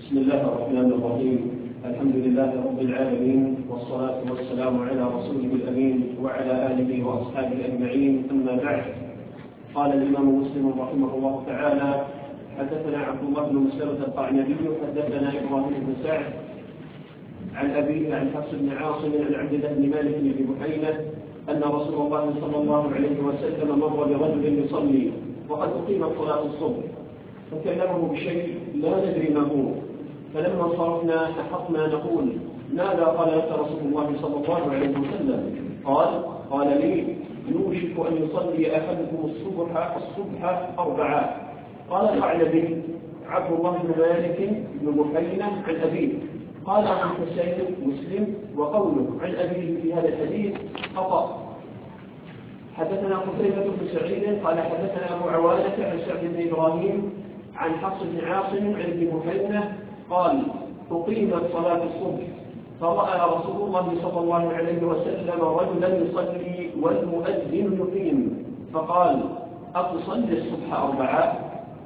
بسم الله الرحمن الرحيم. الحمد لله رب العالمين، والصلاة والسلام على رسوله الأمين وعلى آله وأصحابه أجمعين، أما بعد. قال الإمام مسلم رحمه الله تعالى: حدثنا عبد الله بن مسلمة القعنبي حدثنا إبراهيم بن سعد عن أبيه عن حفص بن عاصم عن عبد الله بن مالك بن بحينة أن رسول الله صلى الله عليه وسلم مر برجل يصلي وقد أقيمت صلاة الصبح، فكلمه بشيء لا ندري ما هو، فلما صرفنا نحطنا نقول: ماذا قال لك رسول الله صلى الله عليه وسلم؟ قال لي: يوشك أن يصلي أحدكم الصبح 4. قال الثعلبي: عبد الله بن مالك بن بحينة عن أبيه. قال عن حسين مسلم: وقوله عن أبيه في هذا الحديث خطأ. حدثنا قتيبة بن سعيد قال حدثنا أبو عوانة عن سعد بن إبراهيم عن حفص بن عاصم عن ابن بحينة قال: أقيمت صلاة الصبح، فرأى رسول الله صلى الله عليه وسلم رجلا يصلي والمؤذن يقيم، فقال: أتصلي الصبح 4؟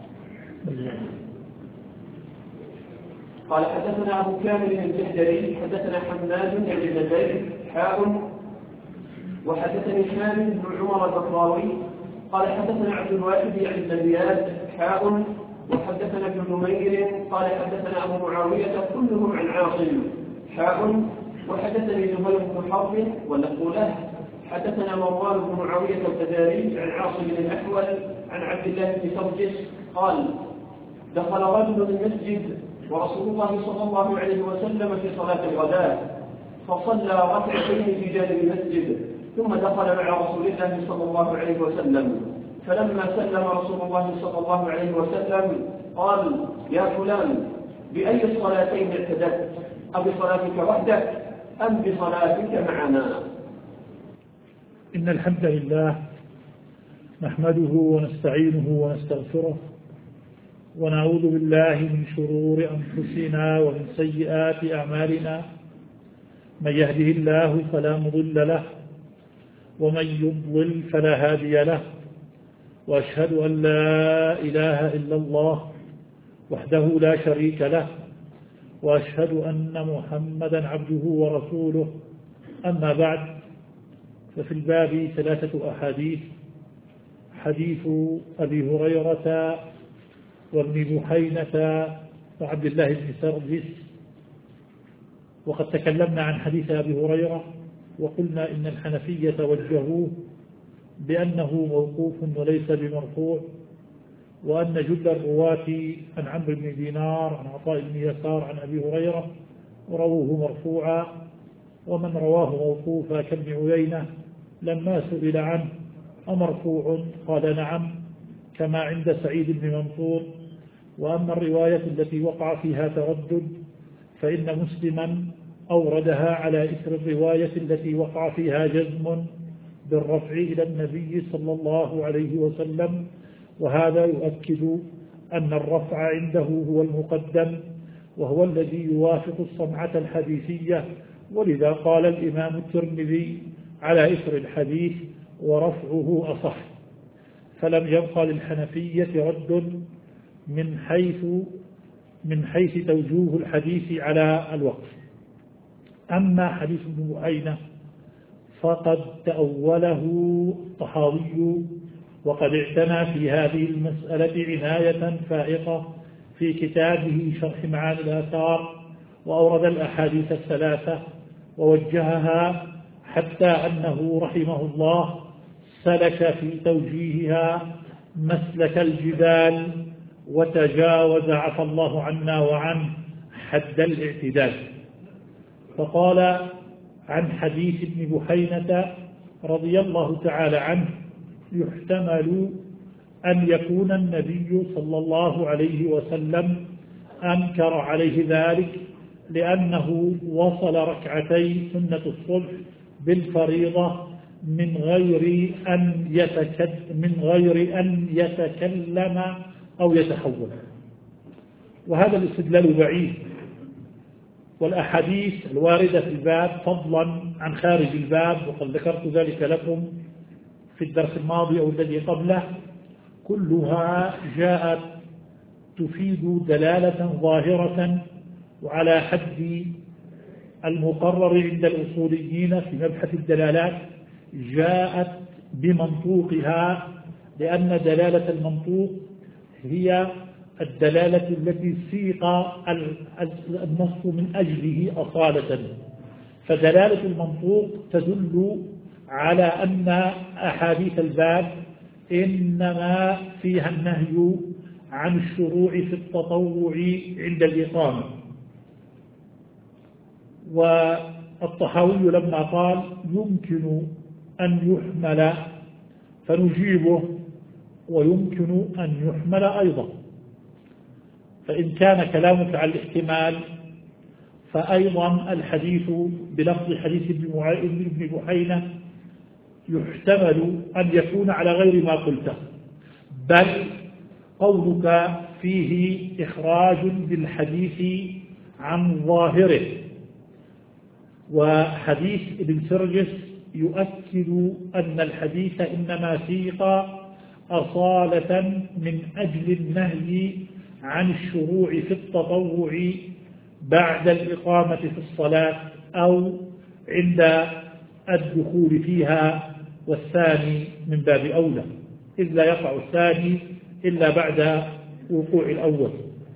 قال حدثنا أبو كامل الجحدري حدثنا حماد بن زيد وحدثني حامد بن عمر البكراوي قال حدثنا عبد الواحد عن زياد وحدثنا ابن نمير قال حدثنا أبو معاوية كلهم عن عاصم وحدثني زهير بن حرب واللفظ له حدثنا مروان بن معاوية الفزاري عن عاصم بن الأحول عن عبد الله بن سرجس قال: دخل رجل المسجد ورسول الله صلى الله عليه وسلم في صلاة الغداء، فصلى ركعتين في جانب المسجد، ثم دخل مع رسول الله صلى الله عليه وسلم، فلما سلم رسول الله صلى الله عليه وسلم قال: يا فلان، بأي الصلاتين اعتدت؟ أبصلاتك وحدك أم بصلاتك معنا؟ إن الحمد لله نحمده ونستعينه ونستغفره ونعوذ بالله من شرور أنفسنا ومن سيئات أعمالنا، من يهده الله فلا مضل له ومن يضلل فلا هادي له، وأشهد أن لا إله إلا الله وحده لا شريك له، وأشهد أن محمدا عبده ورسوله. أما بعد، ففي الباب 3 أحاديث: حديث أبي هريرة وابن بحينة وعبد الله بن سرجس. وقد تكلمنا عن حديث أبي هريرة وقلنا إن الحنفية وجهوه بأنه موقوف وليس بمرفوع، وأن جل الرواة عن عمرو بن دينار عن عطاء بن يسار عن أبي هريرة رووه مرفوعا، ومن رواه موقوفا كابن عيينة لما سئل عنه أمرفوع قال نعم، كما عند سعيد بن منصور. وأما الرواية التي وقع فيها تردد فإن مسلما أوردها على إثر الرواية التي وقع فيها جزم بالرفع إلى النبي صلى الله عليه وسلم، وهذا يؤكد أن الرفع عنده هو المقدم وهو الذي يوافق الصنعة الحديثية، ولذا قال الإمام الترمذي على إثر الحديث: ورفعه أصح. فلم يبقى للحنفية رد من حيث توجيه الحديث على الوقف. أما حديث ابن بحينة فقد تأوله الطحاوي، وقد اعتنى في هذه المسألة عناية فائقة في كتابه شرح معاني الآثار، وأورد الأحاديث 3 ووجهها حتى أنه رحمه الله سلك في توجيهها مسلك الجبال وتجاوز عفى الله عنا وعنه حد الاعتدال. فقال عن حديث ابن بحينة رضي الله تعالى عنه: يحتمل أن يكون النبي صلى الله عليه وسلم أنكر عليه ذلك لأنه وصل ركعتي سنة الصبح بالفريضة من غير أن يتكلم أو يتحول. وهذا الاستدلال بعيد، والأحاديث الواردة في الباب فضلا عن خارج الباب، وقد ذكرت ذلك لكم في الدرس الماضي أو الذي قبله، كلها جاءت تفيد دلالة ظاهرة وعلى حد المقرر عند الأصوليين في مبحث الدلالات جاءت بمنطوقها، لأن دلالة المنطوق هي الدلالة التي سيق النص من أجله أصالة. فدلالة المنطوق تدل على أن أحاديث الباب إنما فيها النهي عن الشروع في التطوع عند الإقامة. والطحاوي لما قال يمكن أن يحمل فنجيبه ويمكن أن يحمل أيضا، فإن كان كلامك على الاحتمال فأيضا الحديث بلفظ حديث ابن بحينة يحتمل أن يكون على غير ما قلته، بل قولك فيه إخراج بالحديث عن ظاهره، وحديث ابن سرجس يؤكد أن الحديث إنما سيق أصالة من أجل النهي عن الشروع في التطوع بعد الإقامة في الصلاة أو عند الدخول فيها، والثاني من باب أولى، إذ لا يقع الثاني إلا بعد وقوع الأول.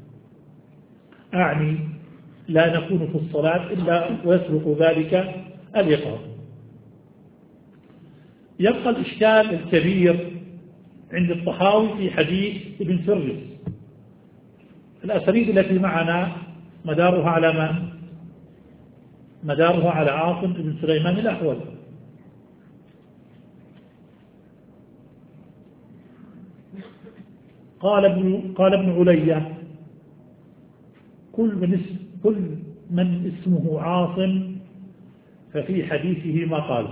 أعني لا نكون في الصلاة إلا ويسبق ذلك الإقامة. يبقى الإشكال الكبير عند الطحاوي في حديث ابن سرجس. الأسانيد التي معنا مدارها على من؟ مدارها على عاصم بن سليمان الأحول. قال ابن علية كل من اسمه عاصم ففي حديثه ما قال،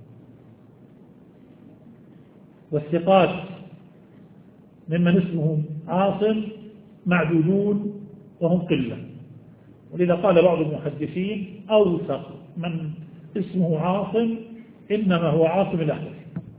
والثقات ممن اسمهم عاصم معدودون وهم قلة، ولذا قال بعض المحدثين أوثق من اسمه عاصم إنما هو عاصم الأحول.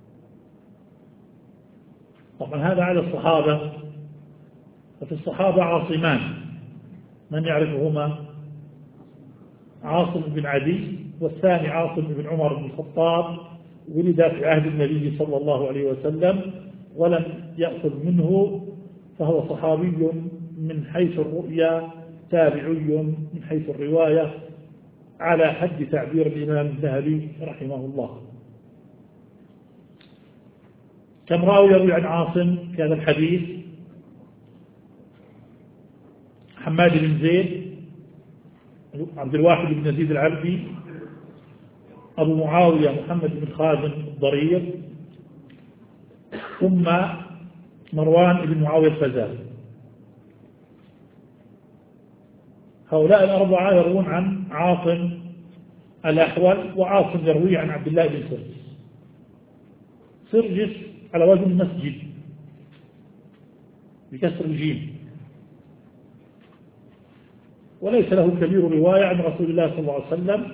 طبعا هذا على الصحابة، وفي الصحابة عاصمان من يعرفهما؟ عاصم بن عدي، والثاني عاصم بن عمر بن الخطاب، ولد في عهد النبي صلى الله عليه وسلم ولم يأخذ منه، فهو صحابي من حيث الرؤيا، تابعي من حيث الرواية، على حد تعبير الإمام الذهبي رحمه الله. كم راوي يروي عن عاصم في هذا الحديث؟ حماد بن زيد، عبد الواحد بن يزيد العبدي، أبو معاوية محمد بن خازن الضرير، ثم مروان بن معاوية الفزاري. هؤلاء الأربعة يروون عن عاصم الأحول، وعاصم يروي عن عبد الله بن سرجس. سرجس على وزن مسجد بكسر الجيم، وليس له كبير رواية عن رسول الله صلى الله عليه وسلم،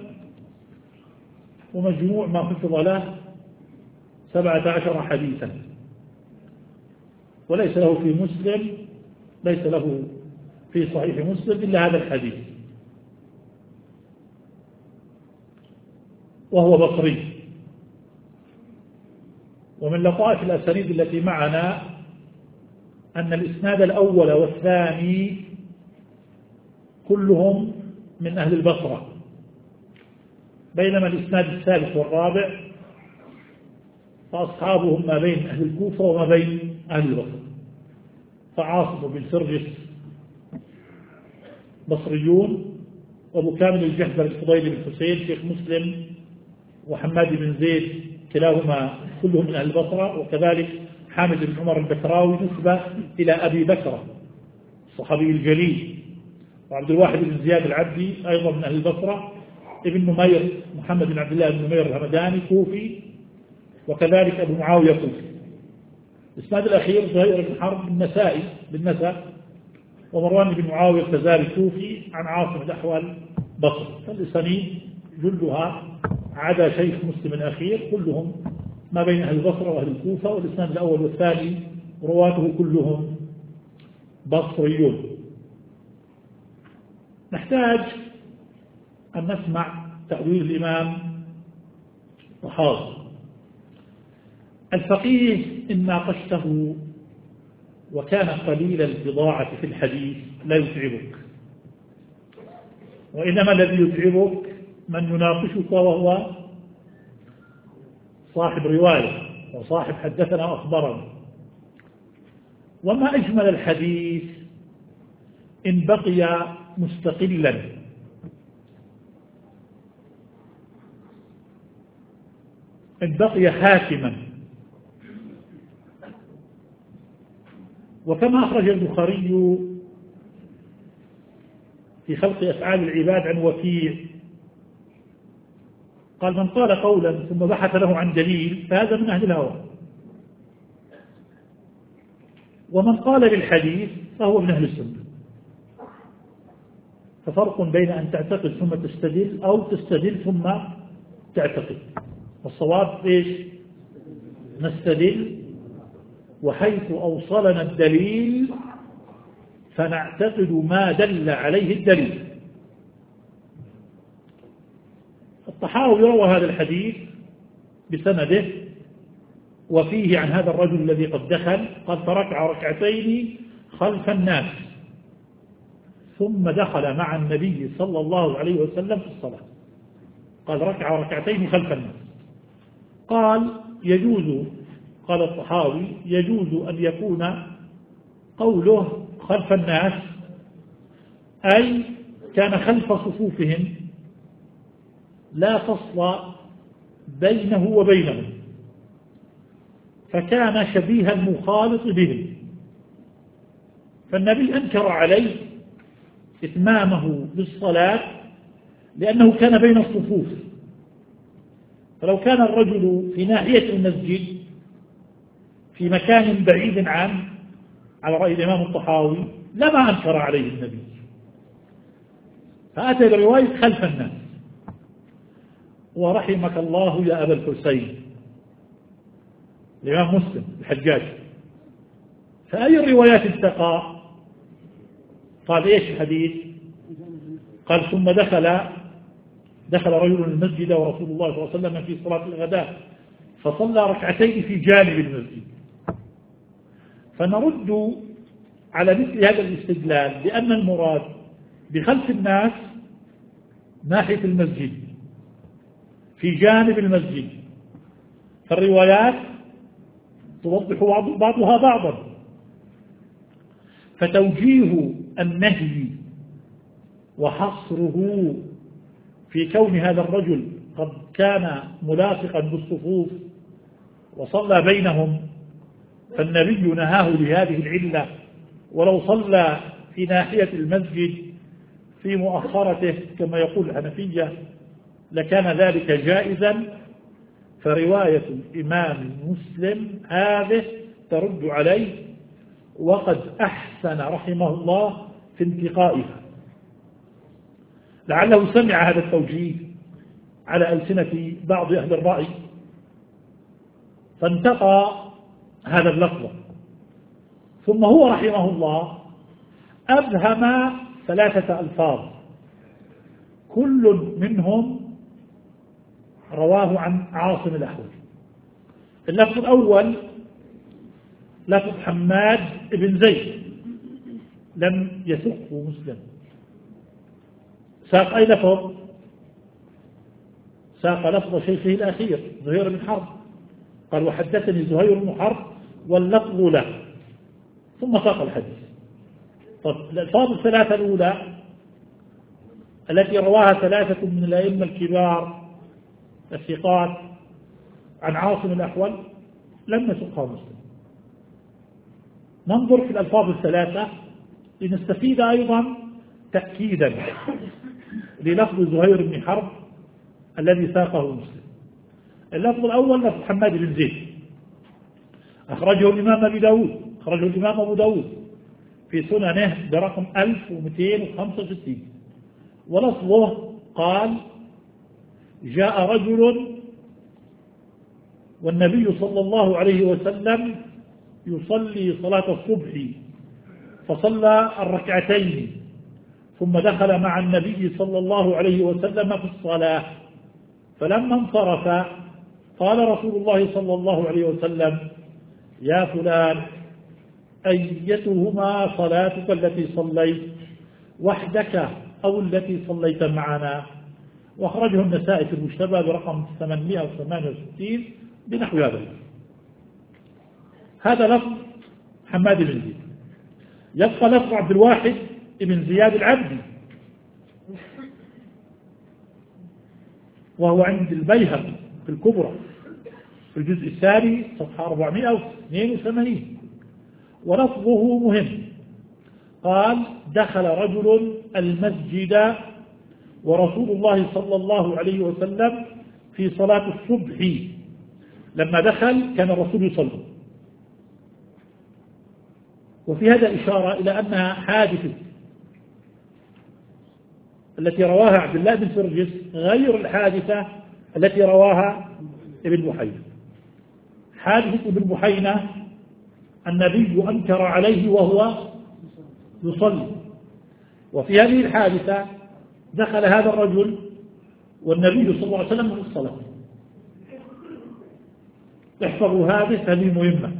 ومجموع ما حفظ له 17 حديثا، وليس له في مسلم، ليس له في صحيح مسلم إلا هذا الحديث، وهو بصري. ومن لطائف الأسانيد التي معنا أن الإسناد الأول والثاني كلهم من أهل البصرة، بينما الإسناد الثالث والرابع فأصحابهم ما بين أهل الكوفة وما بين أهل البصرة. فعاصم بن سرجس بصريون، وأبو كامل الجحدري الفضيل بن حسين شيخ مسلم، وحماد بن زيد كلاهما كلهم من أهل البصرة، وكذلك حامد بن عمر البكراوي نسبة إلى أبي بكر الصحابي الجليل، وعبد الواحد بن زياد العبدي أيضا من أهل البصرة، ابن نمير محمد بن عبد الله بن نمير الهمداني كوفي، وكذلك أبو معاوية كوفي. الإسناد الأخير زهير بن حرب النسائي بالنساء، ومروان بن معاوية الفزاري كوفي، عن عاصم الأحول بصري. فالإسانيد جلها عدا شيخ مسلم الأخير كلهم ما بين أهل البصرة وأهل الكوفة، والإسناد الأول والثاني رواته كلهم بصريون. نحتاج أن نسمع تأويل الإمام الطحاوي. الفقيه إن ناقشته وكان قليل البضاعة في الحديث لا يتعبك، وإنما الذي يتعبك من يناقشك وهو صاحب رواية وصاحب حدثنا وأخبرنا. وما أجمل الحديث إن بقي مستقلا، إن بقي حاكما. وكما أخرج البخاري في خلق أفعال العباد عن وكيع قال: من قال قولا ثم بحث له عن دليل فهذا من أهل الهوى، ومن قال للحديث فهو من أهل السنة. ففرق بين أن تعتقد ثم تستدل أو تستدل ثم تعتقد. والصواب إيش؟ نستدل، وحيث أوصلنا الدليل فنعتقد ما دل عليه الدليل. الطحاوي روى هذا الحديث بسنده وفيه عن هذا الرجل الذي قد دخل قد فركع ركعتين خلف الناس ثم دخل مع النبي صلى الله عليه وسلم في الصلاة. قال: ركع ركعتين خلف الناس. قال: يجوز، قال الطحاوي: يجوز أن يكون قوله خلف الناس أي كان خلف صفوفهم لا فصل بينه وبينهم، فكان شبيه المخالط بهم، فالنبي أنكر عليه إتمامه بالصلاة لأنه كان بين الصفوف. فلو كان الرجل في ناحية المسجد في مكان بعيد عنه على رأي الإمام الطحاوي لما أنكر عليه النبي، فأتى برواية خلف الناس. ورحمك الله يا أبا الحسين الإمام مسلم الحجاج، فأي الروايات التقى؟ قال: إيش الحديث؟ قال: ثم دخل رجل المسجد ورسول الله صلى الله عليه وسلم في صلاة الغداء فصلى ركعتين في جانب المسجد. فنرد على مثل هذا الاستدلال بأن المراد بخلف الناس ناحية المسجد في جانب المسجد، فالروايات توضح بعضها بعضا. فتوجيه النهي وحصره في كون هذا الرجل قد كان ملاصقا بالصفوف وصلى بينهم، فالنبي نهاه لهذه العلة، ولو صلى في ناحية المسجد في مؤخرته كما يقول الحنفية لكان ذلك جائزا. فرواية الإمام مسلم هذه ترد عليه، وقد أحسن رحمه الله في انتقائها، لعله سمع هذا التوجيه على ألسنة بعض أهل الرأي فانتقى هذا اللفظ. ثم هو رحمه الله أبهم 3 ألفاظ كل منهم رواه عن عاصم الأحول. اللفظ الأول لفظ حماد بن زيد لم يسقه مسلم. ساق أي لفظ؟ ساق لفظ شيخه الأخير زهير بن حرب، قال: وحدثني زهير بن حرب واللفظ له، ثم ساق الحديث. طب الألفاظ 3 الأولى التي رواها 3 من الأئمة الكبار الثقات عن عاصم الأحول لم يسقها مسلم. ننظر في الألفاظ 3 لنستفيد أيضا تأكيدا للفظ زهير بن حرب الذي ساقه مسلم. اللفظ الأول لفظ حماد بن زيد أخرجه الإمام أبو داود في سننه برقم 1265، ولفظه قال: جاء رجل والنبي صلى الله عليه وسلم يصلي صلاة الصبح فصلى الركعتين ثم دخل مع النبي صلى الله عليه وسلم في الصلاة، فلما انصرف قال رسول الله صلى الله عليه وسلم: يا فلان، أيتهما صلاتك التي صليت وحدك أو التي صليت معنا؟ وأخرجه النسائي في المجتبى برقم 868 بنحو هذا. هذا لفظ حماد بن زيد. يبقى لفظ عبد الواحد بن زياد العبدي، وهو عند البيهقي في الكبرى في الجزء الثاني صفحة 482، ولفظه مهم. قال: دخل رجل المسجد ورسول الله صلى الله عليه وسلم في صلاة الصبح. لما دخل كان الرسول يصلي. وفي هذا إشارة إلى أنها حادثة التي رواها عبد الله بن سرجس غير الحادثة التي رواها ابن بحينة. حادثة ابن بحينة النبي أنكر عليه وهو يصلي، وفي هذه الحادثة دخل هذا الرجل والنبي صلى الله عليه وسلم في الصلاة. احفظوا هذه مهمة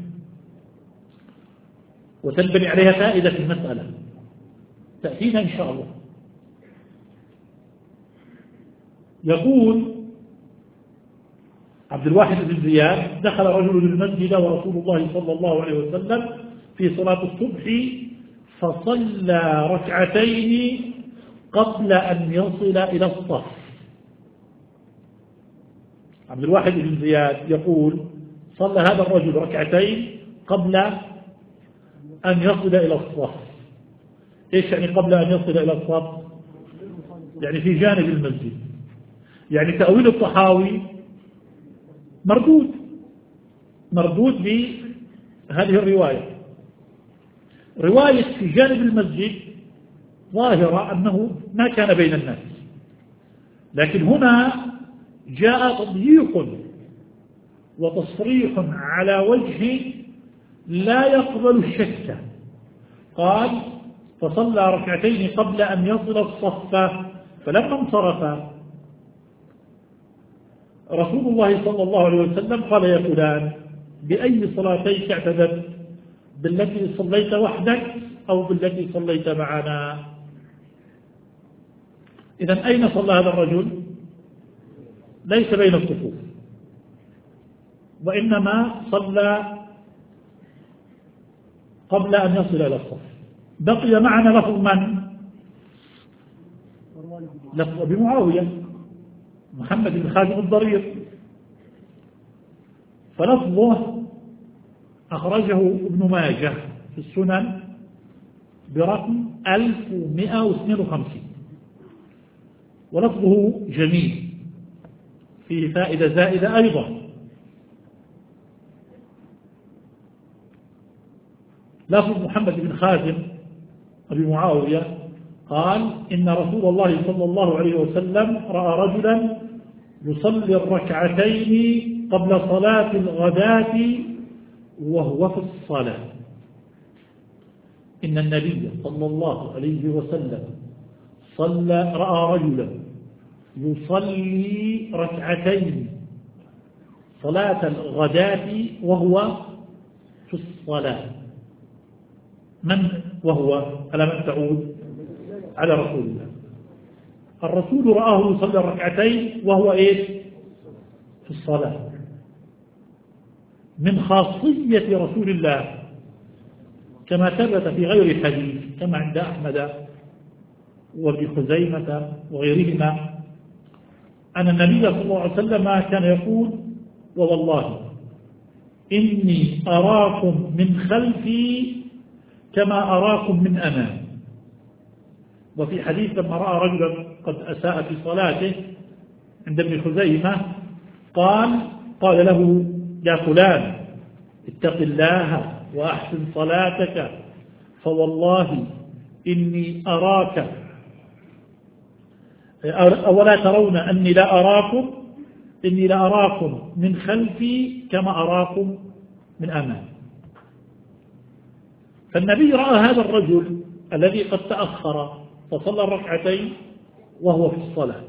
وتنبني عليها فائدة في المسألة تأتينا إن شاء الله. يقول عبد الواحد بن زياد: دخل رجل المسجد ورسول الله صلى الله عليه وسلم في صلاة الصبح فصلى ركعتين قبل أن يصل إلى الصف. عبد الواحد بن زياد يقول: صلى هذا الرجل ركعتين قبل أن يصل إلى الصف. إيش يعني قبل أن يصل إلى الصف؟ يعني في جانب المسجد. يعني تأويل الطحاوي مردود بهذه الرواية. رواية في جانب المسجد ظاهرة أنه ما كان بين الناس، لكن هنا جاء تضييق وتصريح على وجه لا يقبل الشك. قال: فصلى ركعتين قبل أن يصل الصف، فلما انصرف رسول الله صلى الله عليه وسلم قال: يا فلان، بأي صلاتيك اعتدت؟ بالتي صليت وحدك أو بالتي صليت معنا؟ إذن أين صلى هذا الرجل؟ ليس بين الصفوف، وإنما صلى قبل أن يصل إلى الصف. بقي معنا لفظ من؟ لفظ أبي معاوية محمد بن خازم الضرير، فلفظه أخرجه ابن ماجه في السنن برقم 1152، ولفظه جميل فيه فائدة زائدة أيضا. لفظ محمد بن خازم أبي معاوية قال: إن رسول الله صلى الله عليه وسلم رأى رجلا يصلي الركعتين قبل صلاة الغداة وهو في الصلاة. إن النبي صلى الله عليه وسلم رأى رجلا يصلي ركعتين صلاة الغداة وهو في الصلاة. من وهو؟ على من تعود؟ على رسول الله. الرسول رآه يصلي الركعتين وهو إيش؟ في الصلاة. من خاصية رسول الله كما ثبت في غير حديث كما عند أحمد وابن خزيمة وغيرهما أن النبي صلى الله عليه وسلم كان يقول: ووالله إني أراكم من خلفي كما أراكم من أمامي. وفي حديث لما رأى رجلا قد أساء في صلاته عند ابن خزيمة قال له: يا فلان، اتق الله وأحسن صلاتك، فوالله إني أراك، أولا ترون أني لا أراكم من خلفي كما أراكم من أمامي. فالنبي رأى هذا الرجل الذي قد تأخر فصلى الركعتين وهو في الصلاة.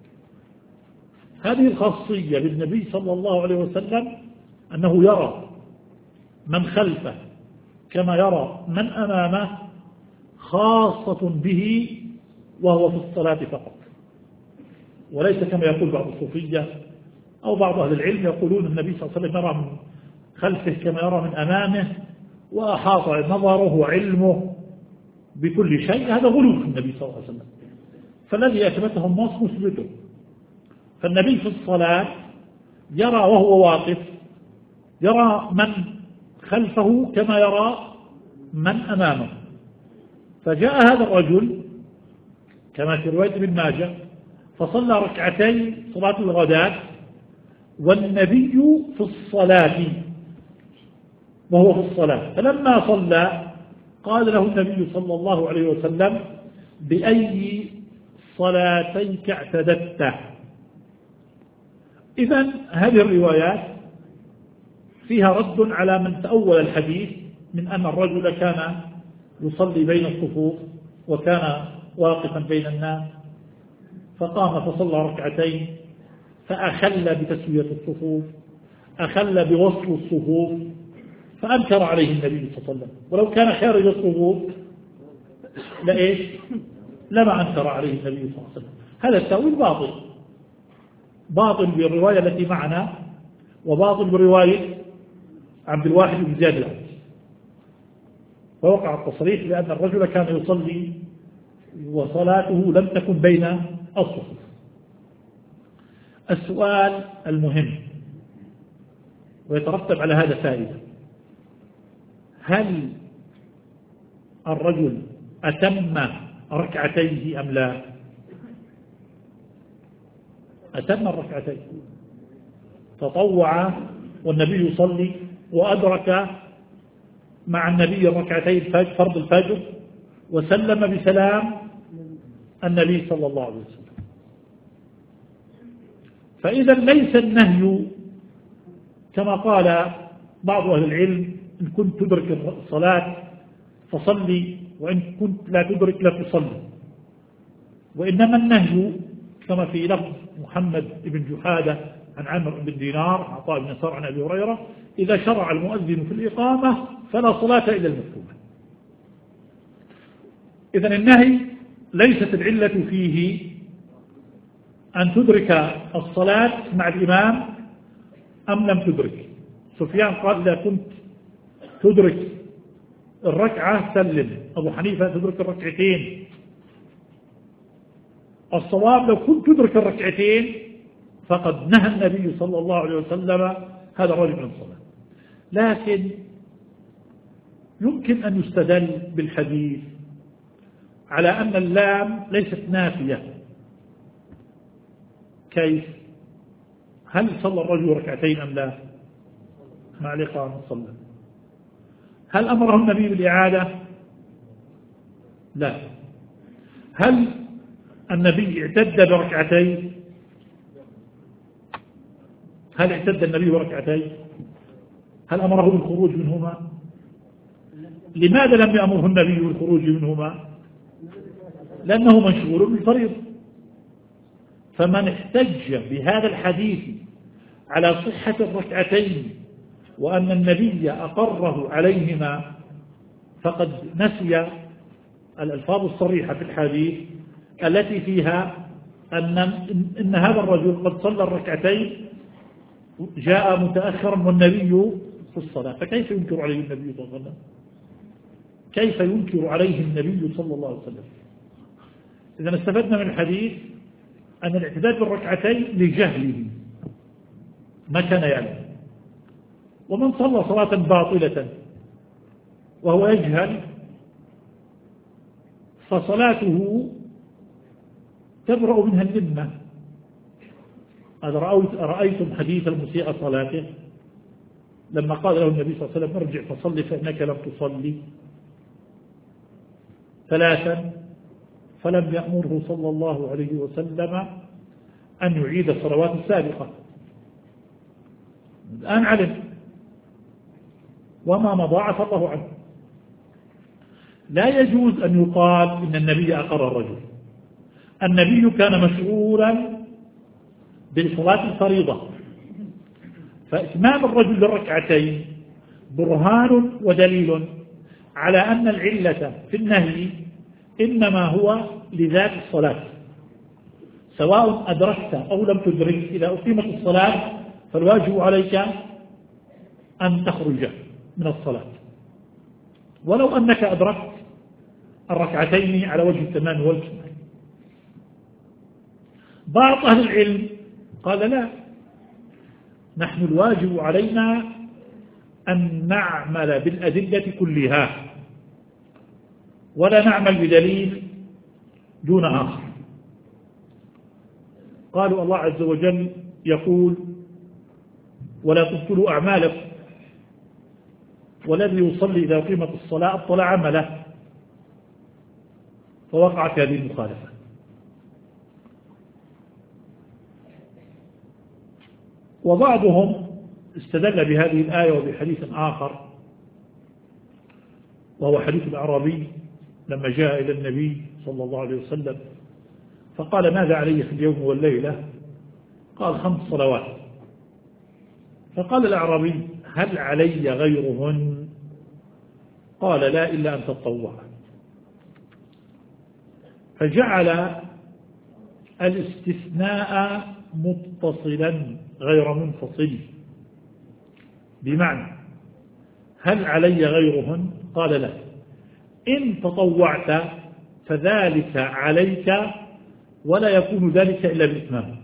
هذه الخاصية للنبي صلى الله عليه وسلم أنه يرى من خلفه كما يرى من أمامه، خاصة به وهو في الصلاة فقط، وليس كما يقول بعض الصوفية أو بعض أهل العلم يقولون النبي صلى الله عليه وسلم يرى من خلفه كما يرى من أمامه وأحاط نظره وعلمه بكل شيء. هذا غلو في النبي صلى الله عليه وسلم، فالذي أثبته النص مثبته. فالنبي في الصلاة يرى وهو واقف، يرى من خلفه كما يرى من أمامه. فجاء هذا الرجل كما في رواية ابن ماجه فصلى ركعتين صلاة الغداة والنبي في الصلاة وهو في الصلاة. فلما صلى قال له النبي صلى الله عليه وسلم: بأي صلاتيك اعتددت؟ إذن هذه الروايات فيها رد على من تأول الحديث من أن الرجل كان يصلي بين الصفوف وكان واقفا بين الناس فقام فصلى ركعتين فأخل بتسوية الصفوف، أخل بوصل الصفوف، فأنكر عليه النبي صلى الله عليه وسلم. ولو كان خارج الصفوف لإيش؟ لما أنكر عليه النبي صلى الله عليه وسلم. هذا التأويل باطل بالرواية التي معنا، وباطل برواية عبد الواحد بن زياد العبد. فوقع التصريح لأن الرجل كان يصلي وصلاته لم تكن بين الصفوف. السؤال المهم ويترتب على هذا فائدة: هل الرجل أتم ركعتيه أم لا؟ أتم الركعتين، تطوع والنبي يصلي وأدرك مع النبي الركعتين فرض الفجر وسلم بسلام النبي صلى الله عليه وسلم. فإذا ليس النهي كما قال بعض أهل العلم: إن كنت تدرك الصلاة فصلي وإن كنت لا تدرك لا تصلي. وإنما النهي كما في لفظ محمد بن جحادة عن عمرو بن دينار عطاء بن يسار عن أبي هريرة: إذا شرع المؤذن في الإقامة فلا صلاة إلا المكتوبة. إذن النهي ليست العلة فيه أن تدرك الصلاة مع الإمام أم لم تدرك. سفيان قال: إذا كنت تدرك الركعة سلم. أبو حنيفة تدرك الركعتين. الصواب لو كنت تدرك الركعتين فقد نهى النبي صلى الله عليه وسلم هذا الرجل من الصلاة. لكن يمكن أن يستدل بالحديث على أن اللام ليست نافية. كيف؟ هل صلى الرجل ركعتين أم لا؟ مع الإقامة صلى. هل أمره النبي بالإعادة؟ لا. هل النبي اعتد بركعتين؟ هل اعتد النبي بركعتين؟ هل أمره بالخروج منهما؟ لماذا لم يأمره النبي بالخروج منهما؟ لأنه مشغول بالفريضة. فمن احتج بهذا الحديث على صحة الركعتين وأن النبي أقره عليهما فقد نسي الألفاظ الصريحة في الحديث التي فيها أن هذا الرجل قد صلى الركعتين جاء متأخرا والنبي في الصلاة، فكيف ينكر عليه النبي صلى الله عليه وسلم؟ كيف ينكر عليه النبي صلى الله عليه وسلم؟ إذا استفدنا من الحديث أن الاعتداد بالركعتين لجهله ما كان يعلم. ومن صلى صلاة باطلة وهو يجهل فصلاته تبرأ منها الذمة. رأيتم حديث المسيء صلاته لما قال له النبي صلى الله عليه وسلم: ارجع فصلي فإنك لم تصلي 3 فلم يأمره صلى الله عليه وسلم أن يعيد الصلوات السابقة. الآن علم وما مضى عفى الله عنه. لا يجوز أن يقال إن النبي أقر الرجل. النبي كان مشغولا بصلاة الفريضة، فإتمام الرجل للركعتين برهان ودليل على أن العلة في النهي إنما هو لذات الصلاة، سواء أدركت أو لم تدرك. إذا أقيمت الصلاة فالواجب عليك أن تخرج من الصلاة، ولو أنك أدركت الركعتين على وجه التمام والكمال. بعض أهل العلم قال لا، نحن الواجب علينا أن نعمل بالأدلة كلها ولا نعمل بدليل دون آخر. قالوا الله عز وجل يقول ولا تبطلوا أعمالكم، والذي يصلي إذا قيمت الصلاة أبطل عمله، فوقعت هذه المخالفة. وبعضهم استدل بهذه الآية وبحديث آخر، وهو حديث الأعرابي لما جاء إلى النبي صلى الله عليه وسلم فقال ماذا علي في اليوم والليلة؟ قال 5 صلوات. فقال الأعرابي هل علي غيرهن؟ قال لا إلا أن تطوع. فجعل الاستثناء متصلا غير منفصل، بمعنى هل علي غيرهن؟ قال لا، إن تطوعت فذلك عليك ولا يكون ذلك إلا بإتمام.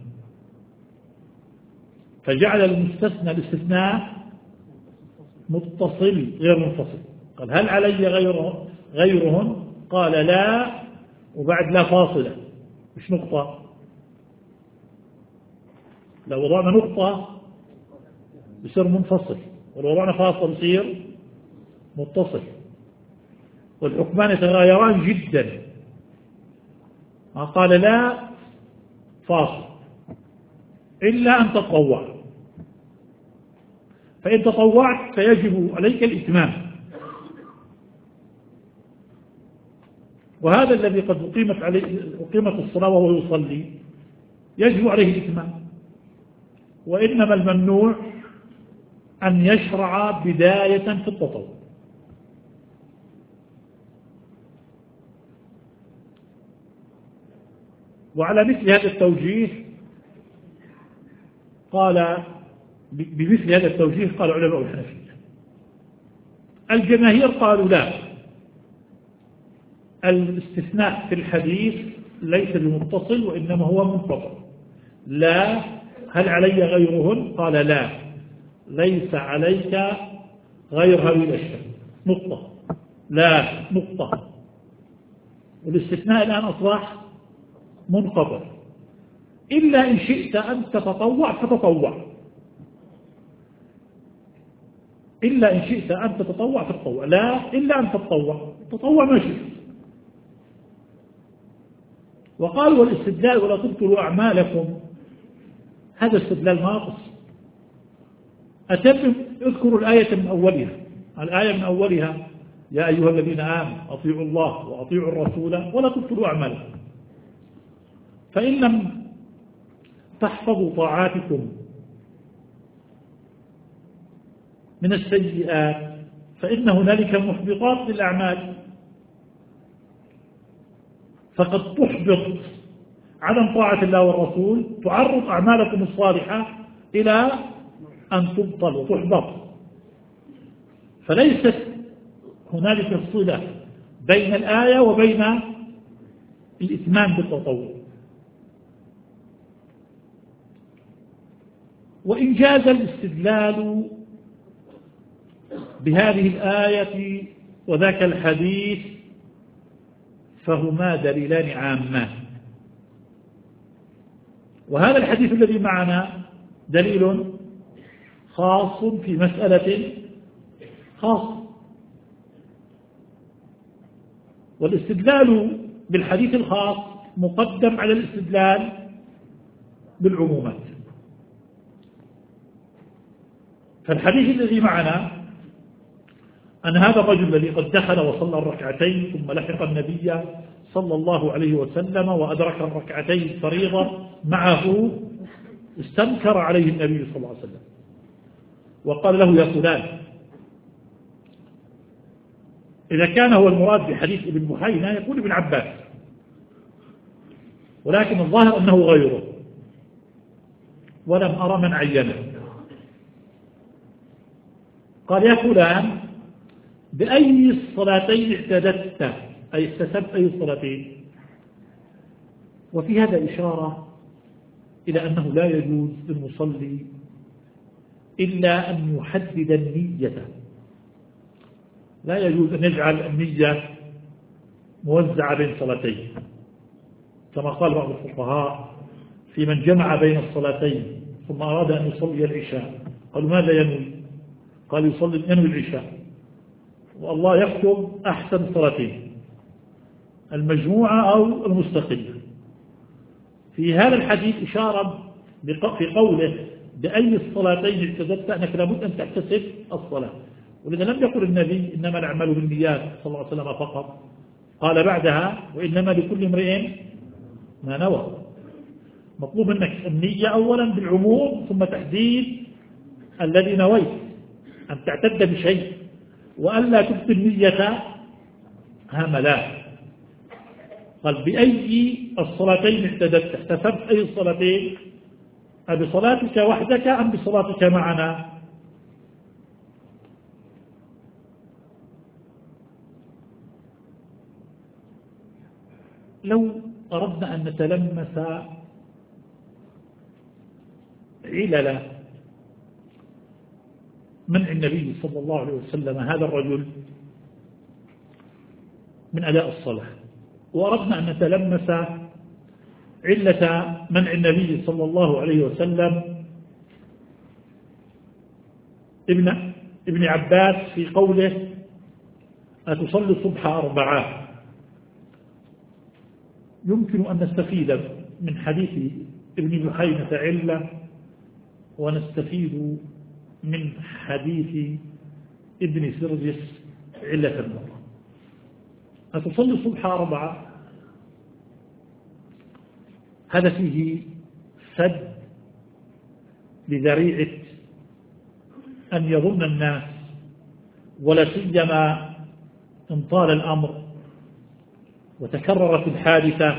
فجعل الاستثناء متصل غير منفصل. قال هل علي غيرهن؟ قال لا، وبعد لا فاصلة، مش نقطة. لو وضعنا نقطة يصير منفصل، ولو وضعنا فاصل يصير متصل، والحكمان يتغيران جدا. قال لا فاصل إلا أن تطوع، فإن تطوعت فيجب عليك الإتمام. وهذا الذي قد أقيمت الصلاة وهو يصلي يجب عليه الإتمام، وإنما الممنوع أن يشرع بداية في التطوع. وعلى مثل هذا التوجيه بمثل هذا التوجيه قال علماء الحنفية. الجماهير قالوا لا، الاستثناء في الحديث ليس بمتصل وإنما هو منفصل. لا، هل علي غيرهن؟ قال لا، ليس عليك غير هذه الأشياء، نقطة. لا، نقطة. والاستثناء الآن أصبح منقطع. إلا إن شئت أن تتطوع فتطوع، إلا إن شئت أن تتطوع فتطوع، لا إلا أن تتطوع ما شئت. وقالوا والاستدلال ولا تبطلوا أعمالكم، هذا استدلال ناقص. اذكروا الآية من أولها. الآية من أولها يا أيها الذين آمنوا أطيعوا الله وأطيعوا الرسول ولا تبطلوا أعمالكم. فإن لم تحفظوا طاعاتكم من السيئات فإن هنالك محبطات للأعمال، فقد تحبط عدم طاعة الله والرسول، تعرض أعمالكم الصالحة إلى أن تبطل وتحبط. فليست هنالك الصلة بين الآية وبين الإتمام بالتطوع. وإن جاز الاستدلال بهذه الآية وذاك الحديث فهما دليلان عامان. وهذا الحديث الذي معنا دليل خاص في مسألة خاصة، والاستدلال بالحديث الخاص مقدم على الاستدلال بالعمومات. فالحديث الذي معنا أن هذا الرجل الذي قد دخل وصلى الركعتين ثم لحق النبي صلى الله عليه وسلم وأدرك الركعتين الفريضة معه استنكر عليه النبي صلى الله عليه وسلم وقال له: يا فلان، إذا كان هو المراد بحديث ابن بحينة يقول ابن عباس، ولكن الظاهر أنه غيره ولم أرى من عينه. قال: يا فلان، بأي الصلاتين اعتددت، أي اكتسبت أي الصلاتين؟ وفي هذا إشارة إلى أنه لا يجوز للمصلي إلا أن يحدد النية، لا يجوز أن يجعل النية موزعة بين صلاتين، كما قال بعض الفقهاء في من جمع بين الصلاتين ثم أراد أن يصلي العشاء، قالوا: ماذا ينوي؟ قال: ينوي العشاء، والله يكتب أحسن صلاتين، المجموعة أو المستقلة. في هذا الحديث إشارة في قوله: بأي الصلاتين اعتددت، أنك لابد أن تحتسب الصلاة. ولذا لم يقل النبي: إنما الأعمال بالنيات صلى الله عليه وسلم فقط، قال بعدها: وإنما لكل امرئ ما نوى. مطلوب منك النية أولا بالعموم، ثم تحديد الذي نويت، أن تعتد بشيء وألا تكتب النية هملا. قال: بأي الصلاتين اعتددت، احتسبت أي الصلاتين؟ أبصلاتك وحدك أم بصلاتك معنا؟ لو أردنا أن نتلمس علل منع النبي صلى الله عليه وسلم هذا الرجل من أداء الصلاة، وأردنا أن نتلمس علة منع النبي صلى الله عليه وسلم ابن عباس في قوله: أتصلي الصبح 4، يمكن أن نستفيد من حديث ابن بحينة علة، ونستفيد من حديث ابن سرجس علة المرة. أتصلي الصبح 4، هذا فيه سد لذريعة أن يظن الناس، ولا سيما إن طال الأمر وتكررت الحادثة،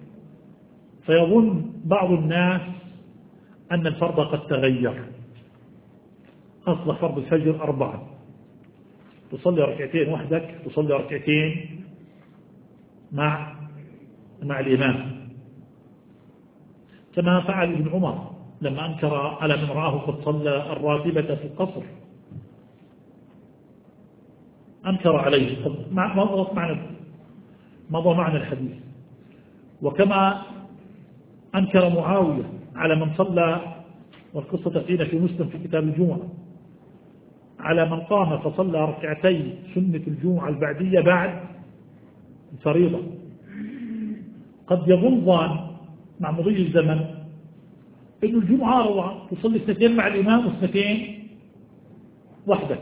فيظن بعض الناس أن الفرض قد تغير. أصبح فرض الفجر 4، تصلي ركعتين وحدك، تصلي ركعتين مع الإمام، كما فعل ابن عمر لما أنكر على من رآه قد صلى الراتبة في القصر، أنكر عليه. مضى معنى الحديث. وكما أنكر معاوية على من صلى، والقصة تأتينا في مسلم في كتاب الجمعة، على من قام فصلى ركعتي سنة الجمعة البعدية بعد الفريضة. قد يظن ظان مع مضي الزمن أن الجمعة 4، تصلي 2 مع الإمام و2 وحدك.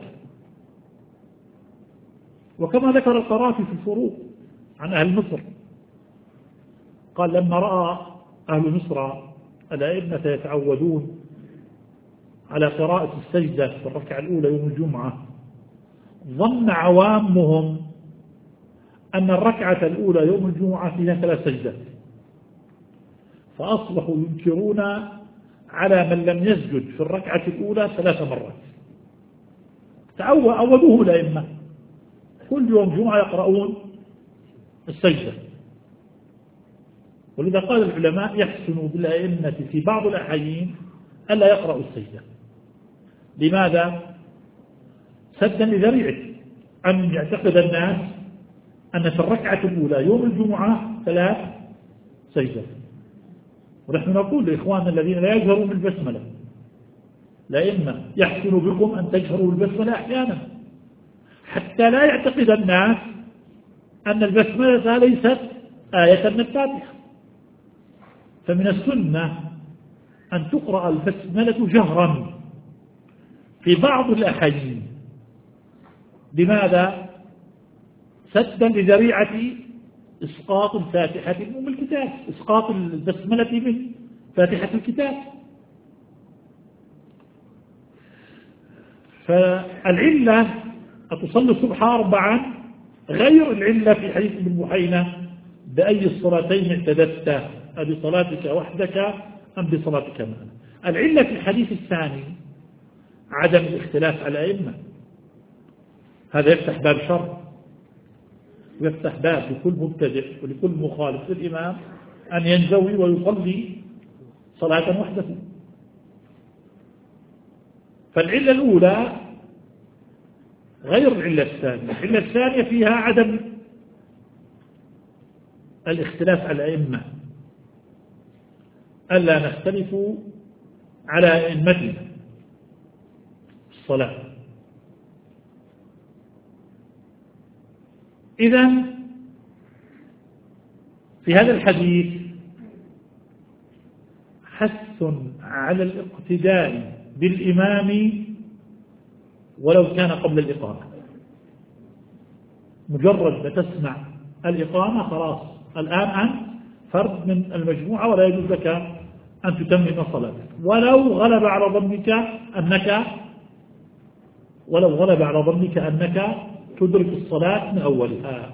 وكما ذكر القرافي في الفروق عن أهل مصر، قال: لما رأى أهل مصر الأئمة يتعودون على قراءة السجدة في الركعة الأولى يوم الجمعة، ظن عوامهم أن الركعة الأولى يوم الجمعة فيها 3 سجدات، فأصبحوا ينكرون على من لم يسجد في الركعة الأولى 3 مرات. عودوه الأئمة كل يوم جمعة يقرؤون السجدة. ولذا قال العلماء: يحسن بالأئمة في بعض الأحيان ألا يقرأوا السجدة. لماذا؟ سدا لذريعة أن يعتقد الناس أن في الركعة الأولى يوم الجمعة 3 سجدات. ونحن نقول لإخواننا الذين لا يجهرون بالبسملة: الأئمة يحسن بكم أن تجهروا بالبسملة أحيانا، حتى لا يعتقد الناس أن البسملة ليست آية من الفاتحة. فمن السنة أن تقرأ البسملة جهرا في بعض الأحيان، لماذا؟ سدا لذريعة إسقاط الفاتحة من الكتاب، إسقاط البسملة من فاتحة الكتاب. فالعلة أتصلي الصبح 4 غير العلة في حديث ابن بحينة بأي الصلاتين اعتددت، أبصلاتك وحدك أم بصلاتك معنا. العلة في الحديث الثاني عدم الاختلاف على الأئمة. هذا يفتح باب شر، ويفتح باب لكل مبتدئ ولكل مخالف للإمام أن ينزوي ويصلي صلاة وحده. فالعلة الأولى غير العلة الثانية. العلة الثانية فيها عدم الاختلاف على الأئمة، ألا نختلف على أئمتنا الصلاة. إذن في هذا الحديث حث على الاقتداء بالإمام ولو كان قبل الإقامة. مجرد ما تسمع الإقامة خلاص الآن أنت فرد من المجموعة ولا يجوز لك أن تتمم صلاتك ولو غلب على ظنك أنك تدرك الصلاة من أولها.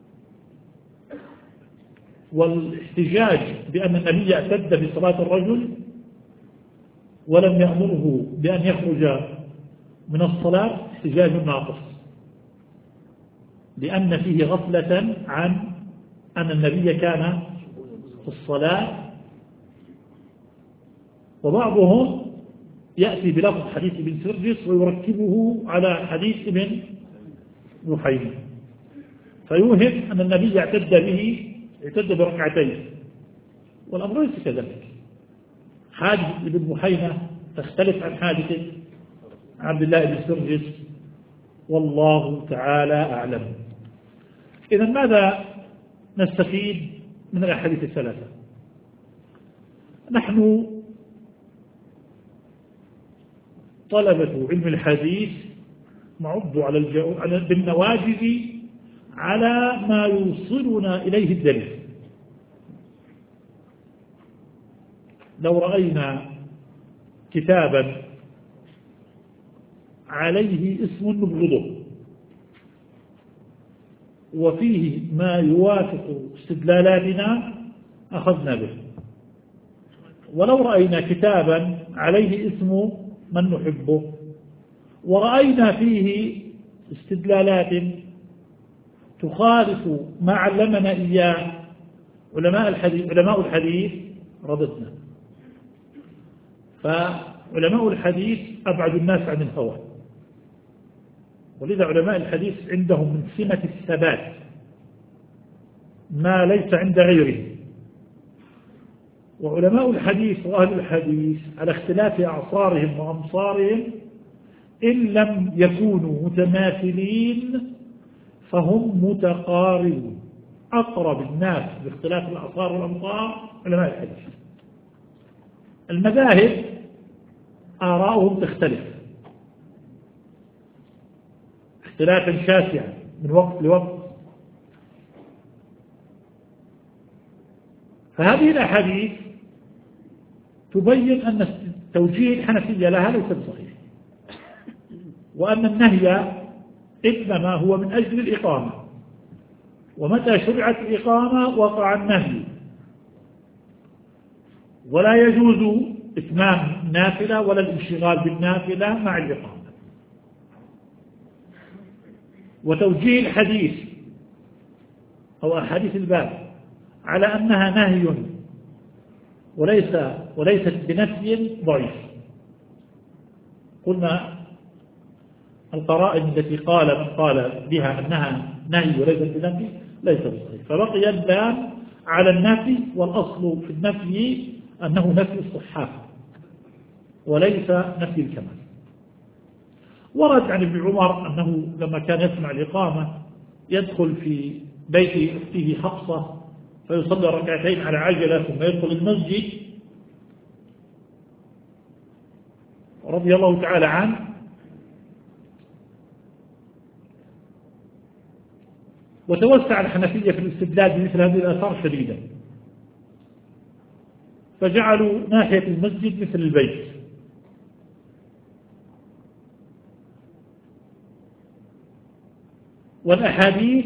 والاحتجاج بأن النبي اعتد بصلاة الرجل ولم يأمره بأن يخرج من الصلاة احتجاج ناقص، لأن فيه غفلة عن أن النبي كان في الصلاة. وبعضهم يأتي بلفظ حديث ابن سرجس ويركبه على حديث ابن بحينة فيوهم أن النبي اعتد بركعتين، والأمر ليس كذلك. حادثة ابن بحينة تختلف عن حادثة عبد الله بن سرجس، والله تعالى أعلم. إذن ماذا نستفيد من الأحاديث الثلاثة؟ نحن طلبة علم الحديث نعض بالنواجذ على ما يوصلنا إليه الدليل. لو رأينا كتابا عليه اسم نبغضه وفيه ما يوافق استدلالاتنا أخذنا به، ولو رأينا كتابا عليه اسم من نحبه ورأينا فيه استدلالات تخالف ما علمنا إياه علماء الحديث رددنا. فعلماء الحديث أبعد الناس عن الهوى، ولذا علماء الحديث عندهم من سمة الثبات ما ليس عند غيره. وعلماء الحديث وأهل الحديث على اختلاف أعصارهم وأمصارهم إن لم يكونوا متماثلين فهم متقاربون. أقرب الناس باختلاف الأعصار والأمصار علماء الحديث. المذاهب آراؤهم تختلف اختلافا شاسعا من وقت لوقت. فهذه الأحاديث تبين أن توجيه الحنفية لها ليس بصحيح، وأن النهي إنما هو من أجل الإقامة، ومتى شرعت الإقامة وقع النهي، ولا يجوز إتمام النافلة ولا الانشغال بالنافلة مع الإقامة. وتوجيه الحديث أو أحاديث الباب على أنها نهي وليست بنفي ضعيف. قلنا القرائن التي قال بها أنها نهي وليست بنفي ليس بصحيح، فبقي الباب على النفي، والأصل في النفي أنه نفي الصحة وليس نفي الكمال. ورد عن ابن عمر أنه لما كان يسمع الإقامة يدخل في بيت أخته حفصة فيصلي ركعتين على عجلة ثم يدخل المسجد رضي الله تعالى عنه، وتوسع الحنفية في الاستدلال بمثل هذه الآثار شديدا، فجعلوا ناحية المسجد مثل البيت، والأحاديث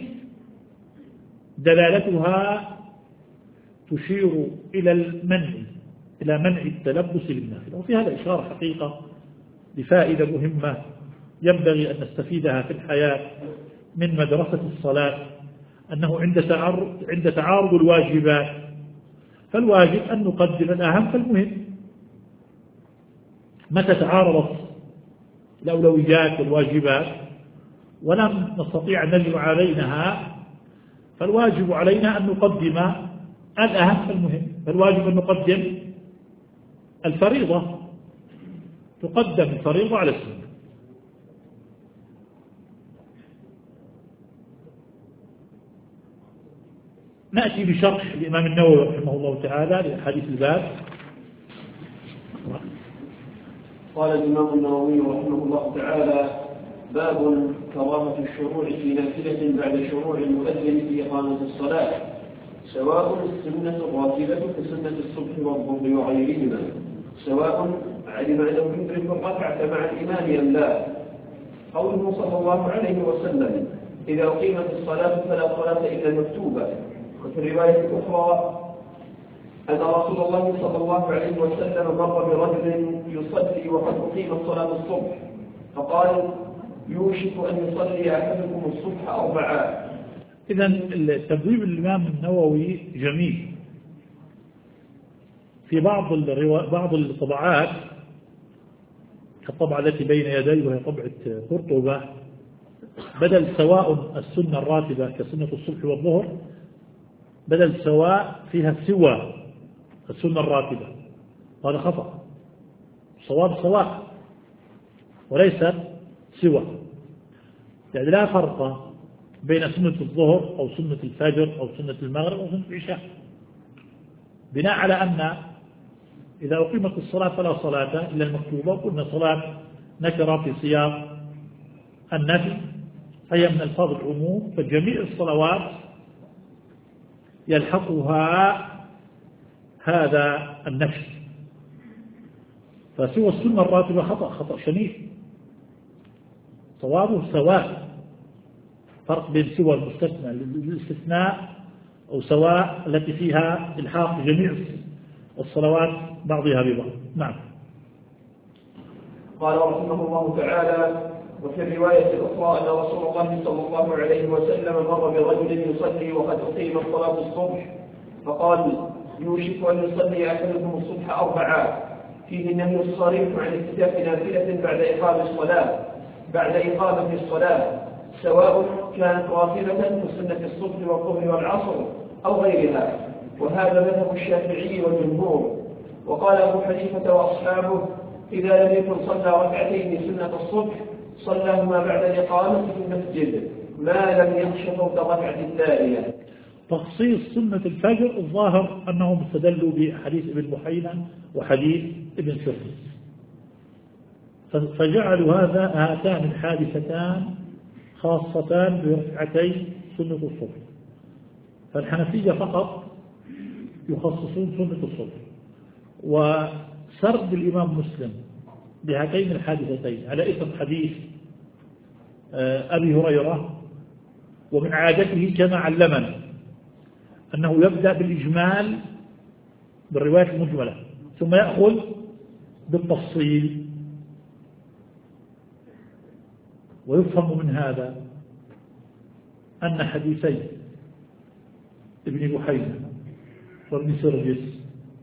دلالتها تشير إلى منع التلبس بالنافلة. وفي هذا إشارة حقيقة لفائدة مهمة ينبغي أن نستفيدها في الحياة من مدرسة الصلاة، أنه عند تعارض الواجبات فالواجب أن نقدم الأهم فالمهم. متى تعارضت الأولويات والواجبات ولم نستطيع أن نجمع بينها فالواجب علينا أن نقدم الأهم فالمهم. فالواجب أن نقدم الفريضة، تقدم الفريضة على السنة. نأتي بشرح الإمام النووي رحمه الله تعالى لحديث الباب. قال الإمام النووي رحمه الله تعالى: باب كراهة الشروع في نافلة بعد شروع المؤذن في إقامة الصلاة، سواء السنة الراتبة كسنة الصبح والظهر وغيرهما، سواء علم أنه يدرك الركعة مع الإمام أم لا. قوله صلى الله عليه وسلم: إذا أقيمت الصلاة فلا صلاة إلا المكتوبة. وفي الرواية الأخرى أن رسول الله صلى الله عليه وسلم مر برجل يصلي وقد أقيمت صلاة الصبح فقال: يوشك أن يصلي أحدكم الصبح 4. إذن تبويب الإمام النووي جميل. في بعض الطبعات كالطبعة التي بين يدي وهي طبعة قرطبة، بدل سواء السنة الراتبة كسنة الصبح والظهر، بدل سواء فيها سوى السنة الراتبة. هذا خطأ، صواب سواء وليس سوى، يعني لا فرق بين سنة الظهر أو سنة الفجر أو سنة المغرب أو سنة العشاء، بناء على أن إذا أقيمت الصلاة فلا صلاة إلا المكتوبة. قلنا صلاة نكرة في سياق النفي فهي من ألفاظ العموم، فجميع الصلوات يلحقها هذا النفي. فسوى السنة الراتبة خطأ شنيع، صوابه سواء، فرق بين سوى المستثنى للاستثناء أو سواء التي فيها الحاق جميع الصلوات بعضها ببعض. نعم. قال رحمه الله تعالى: وفي الرواية الأخرى أن رسول الله صلى الله عليه وسلم مر برجل يصلي وقد أقيمت صلاة الصبح فقال: يوشك أن يصلي أحدكم الصبح 4. فيه النهي الصريح عن اكتفاء نافلة بعد إقامة الصلاة، سواء كانت راتبة كسنة الصبح والظهر والعصر أو غيرها، وهذا مذهب الشافعي والجمهور. وقال أبو حنيفة وأصحابه: إذا لم يكن صلى ركعتين سنة الصبح صلاهما بعد الإقامة في المسجد ما لم يخش فوت الركعة الثانية. تخصيص سنة الفجر الظاهر أنهم استدلوا بحديث ابن بحينة وحديث ابن سرس، فجعلوا هاتان الحادثتان خاصتان بركعتي سنة الصبح. فالحنفية فقط يخصصون سنة الصبح. وسرد الإمام مسلم بهاتين الحادثتين على إثر حديث أبي هريرة، ومن عادته كما علمنا أنه يبدأ بالإجمال بالرواية المجملة ثم يأخذ بالتفصيل. ويفهم من هذا أن حديثي ابن بحينة وابن سرجس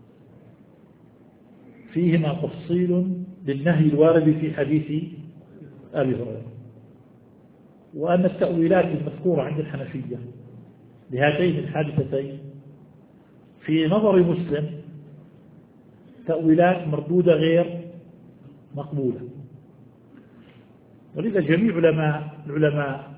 فيهما تفصيل للنهي الوارد في حديث أبي هريرة، وأن التأويلات المذكورة عند الحنفية لهاتين الحادثتين في نظر مسلم تأويلات مردودة غير مقبولة. ولذا جميع العلماء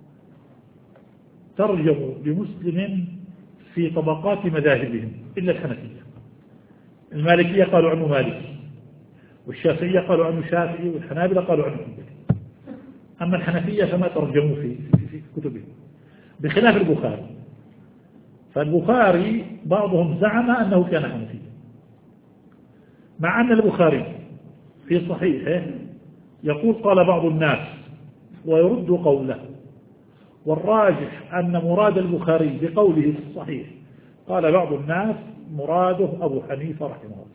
ترجموا لمسلم في طبقات مذاهبهم إلا الحنفية. المالكية قالوا عنه مالكي، والشافعية قالوا عنه شافعي، والحنابلة قالوا عنه حنبلي. أما الحنفية فما ترجموا في كتبهم، بخلاف البخاري. فالبخاري بعضهم زعم أنه كان حنفيا، مع أن البخاري في صحيحه يقول قال بعض الناس ويرد قوله، والراجح أن مراد البخاري بقوله في الصحيح قال بعض الناس مراده أبو حنيفة رحمه الله.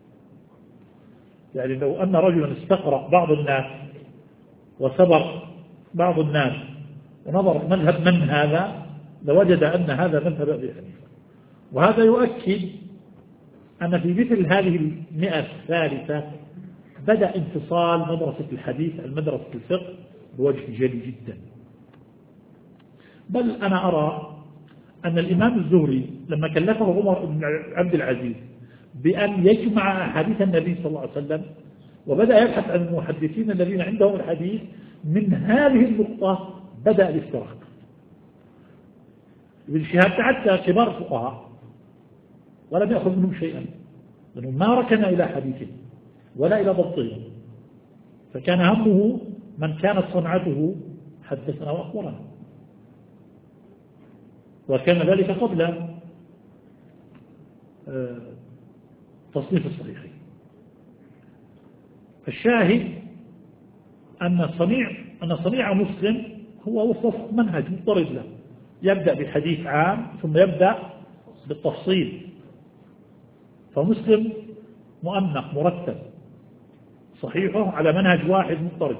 يعني لو أن رجلا استقرأ بعض الناس وسبق بعض الناس ونظر مذهب من هذا لوجد أن هذا مذهب أبي حنيفة. وهذا يؤكد أن في مثل هذه المئة الثالثة بدأ انفصال مدرسة الحديث عن مدرسة الفقه بوجه جلي جدا. بل أنا أرى أن الإمام الزهري لما كلفه عمر بن عبد العزيز بأن يجمع أحاديث النبي صلى الله عليه وسلم وبدأ يبحث عن المحدثين الذين عندهم الحديث، من هذه النقطة بدأ الافتراق. ابن شهاب حتى كبار فقهاء ولم يأخذ منهم شيئا، لأنه ما ركن إلى حديثه ولا إلى ضبطه، فكان همه من كانت صنعته حدثنا وأخبرنا، وكان ذلك قبل تصنيف الصحيحين. الشاهد أن صنيع مسلم هو وصف منهج مضطرد له، يبدأ بحديث عام ثم يبدأ بالتفصيل. فمسلم مؤنق مرتب صحيحه على منهج واحد مضطرد،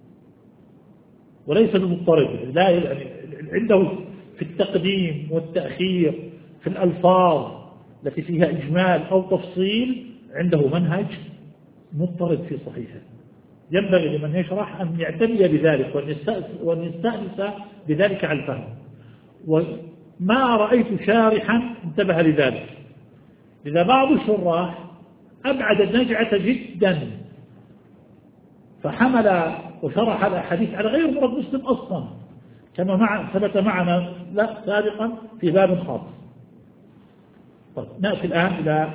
وليس بمضطرد لا، يعني عنده في التقديم والتأخير في الألفاظ التي فيها إجمال أو تفصيل عنده منهج مضطرد في صحيحه. ينبغي لمن يشرح أن يعتني بذلك وأن يستأنس بذلك على الفهم. وما رأيت شارحا انتبه لذلك. إذا بعض الشراح أبعد النجعة جدا فحمل وشرح الأحاديث على غير مراد مسلم أصلا، كما ثبت معنا سابقا في باب خاص. طيب نأتي الآن إلى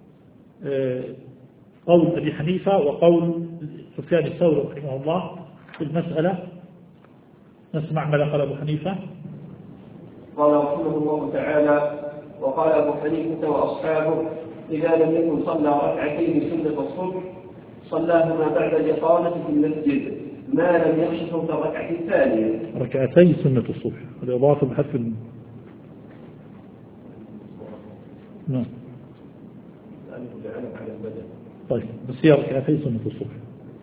قول أبي حنيفة وقول سفيان الثوري رحمه الله في المسألة. نسمع ماذا قال أبو حنيفة. قال رحمه الله تعالى: وقال أبو حنيفة وأصحابه: إذا لم يكن صلى ركعتين سنة الصبح صلاهما بعد الإقامة في المسجد ما لم يخش فوق الركعة الثانية. ركعتي سنة الصبح الإضافة بحذف نعم. طيب بس هي ركعتي سنة الصبح.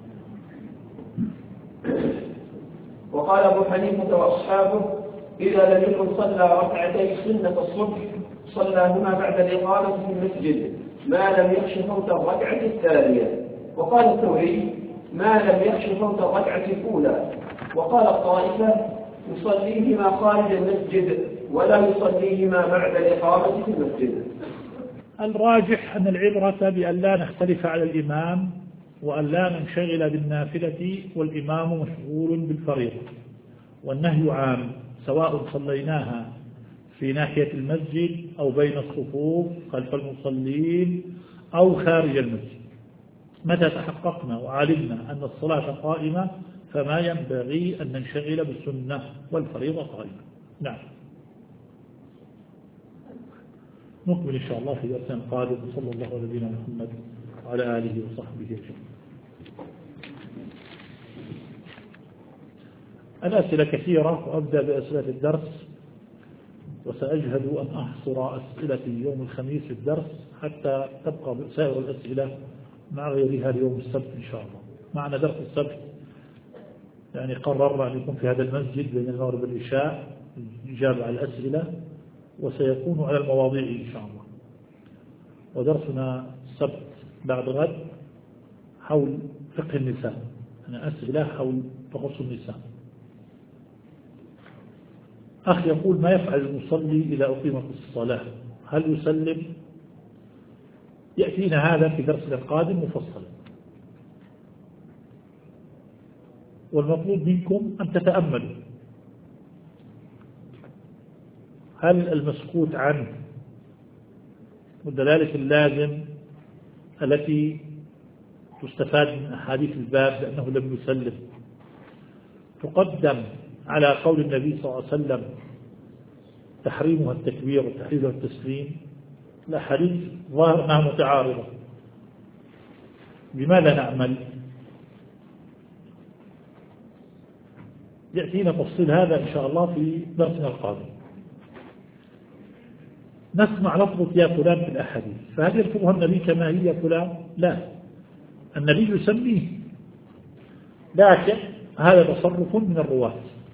وقال أبو حنيفة وأصحابه: إذا لم يكن صلى ركعتي سنة الصبح صلاهما بعد الإقامة في المسجد ما لم يخش فوت الركعة الثانية. وقال الثوري: ما لم يخش فوت الركعة الأولى. وقال الطائفة: يصليهما خارج المسجد ولا يصليهما بعد الإقامة في المسجد. الراجح أن العبرة بأن لا نختلف على الإمام وأن لا ننشغل بالنافلة والإمام مشغول بالفريضة، والنهي عام سواء صليناها في ناحية المسجد أو بين الصفوف خلف المصلين أو خارج المسجد. متى تحققنا وعلمنا أن الصلاة قائمة فما ينبغي أن ننشغل بالسنة والفريضة قائمة. نعم، نكمل إن شاء الله في درسنا القادم. صلى الله على نبينا محمد وعلى آله وصحبه أجمعين. الأسئلة كثيرة وأبدأ بأسئلة الدرس، وسأجهد أن أحصر أسئلتي يوم الخميس في الدرس حتى تبقى سائر الأسئلة مع غيرها اليوم السبت إن شاء الله. معنا درس السبت، يعني قررنا أن يكون في هذا المسجد بين المغرب والعشاء الإجابة على الأسئلة، وسيكون على المواضيع إن شاء الله. ودرسنا السبت بعد غد حول فقه النساء، يعني أسئلة حول تخص النساء. أخ يقول: ما يفعل المصلي إذا أقيمت الصلاة؟ هل يسلم؟ يأتينا هذا في درسنا القادم مفصلا. والمطلوب منكم أن تتأملوا هل المسكوت عنه والدلالة اللازم التي تستفاد من أحاديث الباب لأنه لم يسلم تقدم على قول النبي صلى الله عليه وسلم تحريمها التكبير وتحليلها التسليم، الأحاديث ظاهر أنها متعارضة. بماذا نعمل؟ يأتينا تفصيل هذا إن شاء الله في درسنا القادم. نسمع لفظة يا فلان في الأحاديث، فهل يلفظها النبي كما هي يا فلان؟ لا، النبي يسميه، لكن هذا تصرف من الرواة.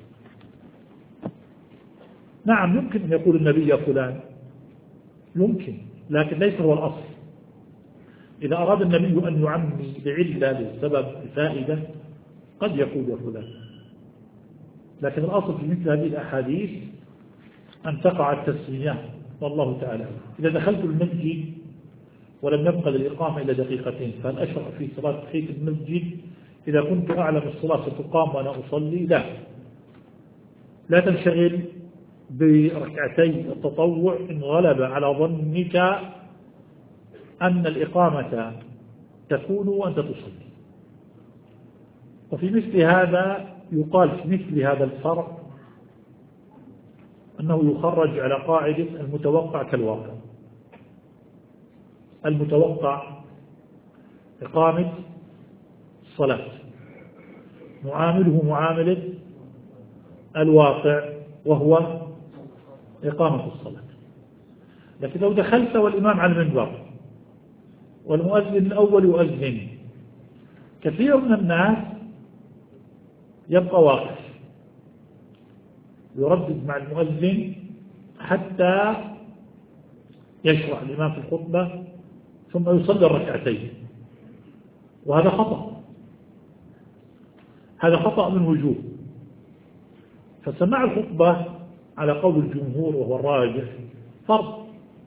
نعم يمكن أن يقول النبي يا فلان، يمكن، لكن ليس هو الأصل. إذا أراد النبي أن يعمي لعلة لسبب لفائدة قد يقول يا فلان، لكن الأصل في مثل هذه الأحاديث أن تقع التسمية، والله تعالى. إذا دخلت المسجد ولم يبقى للإقامة إلا دقيقتين، فهل أشرع في صلاة تحية المسجد إذا كنت أعلم الصلاة ستقام وأنا أصلي؟ لا تنشغل بركعتي التطوع إن غلب على ظنك أن الإقامة تكون وأنت تصلي. وفي مثل هذا يقال في مثل هذا الفرع أنه يخرج على قاعدة المتوقع كالواقع. المتوقع إقامة الصلاة، معامله معاملة الواقع وهو إقامة الصلاة. لكن لو دخلت والإمام على المنبر والمؤذن الأول يؤذن، كثير من الناس يبقى واقف يردد مع المؤذن حتى يشرع الإمام في الخطبة ثم يصلي الركعتين، وهذا خطأ. هذا خطأ من وجوه. فسماع الخطبة على قول الجمهور وهو الراجح فرض،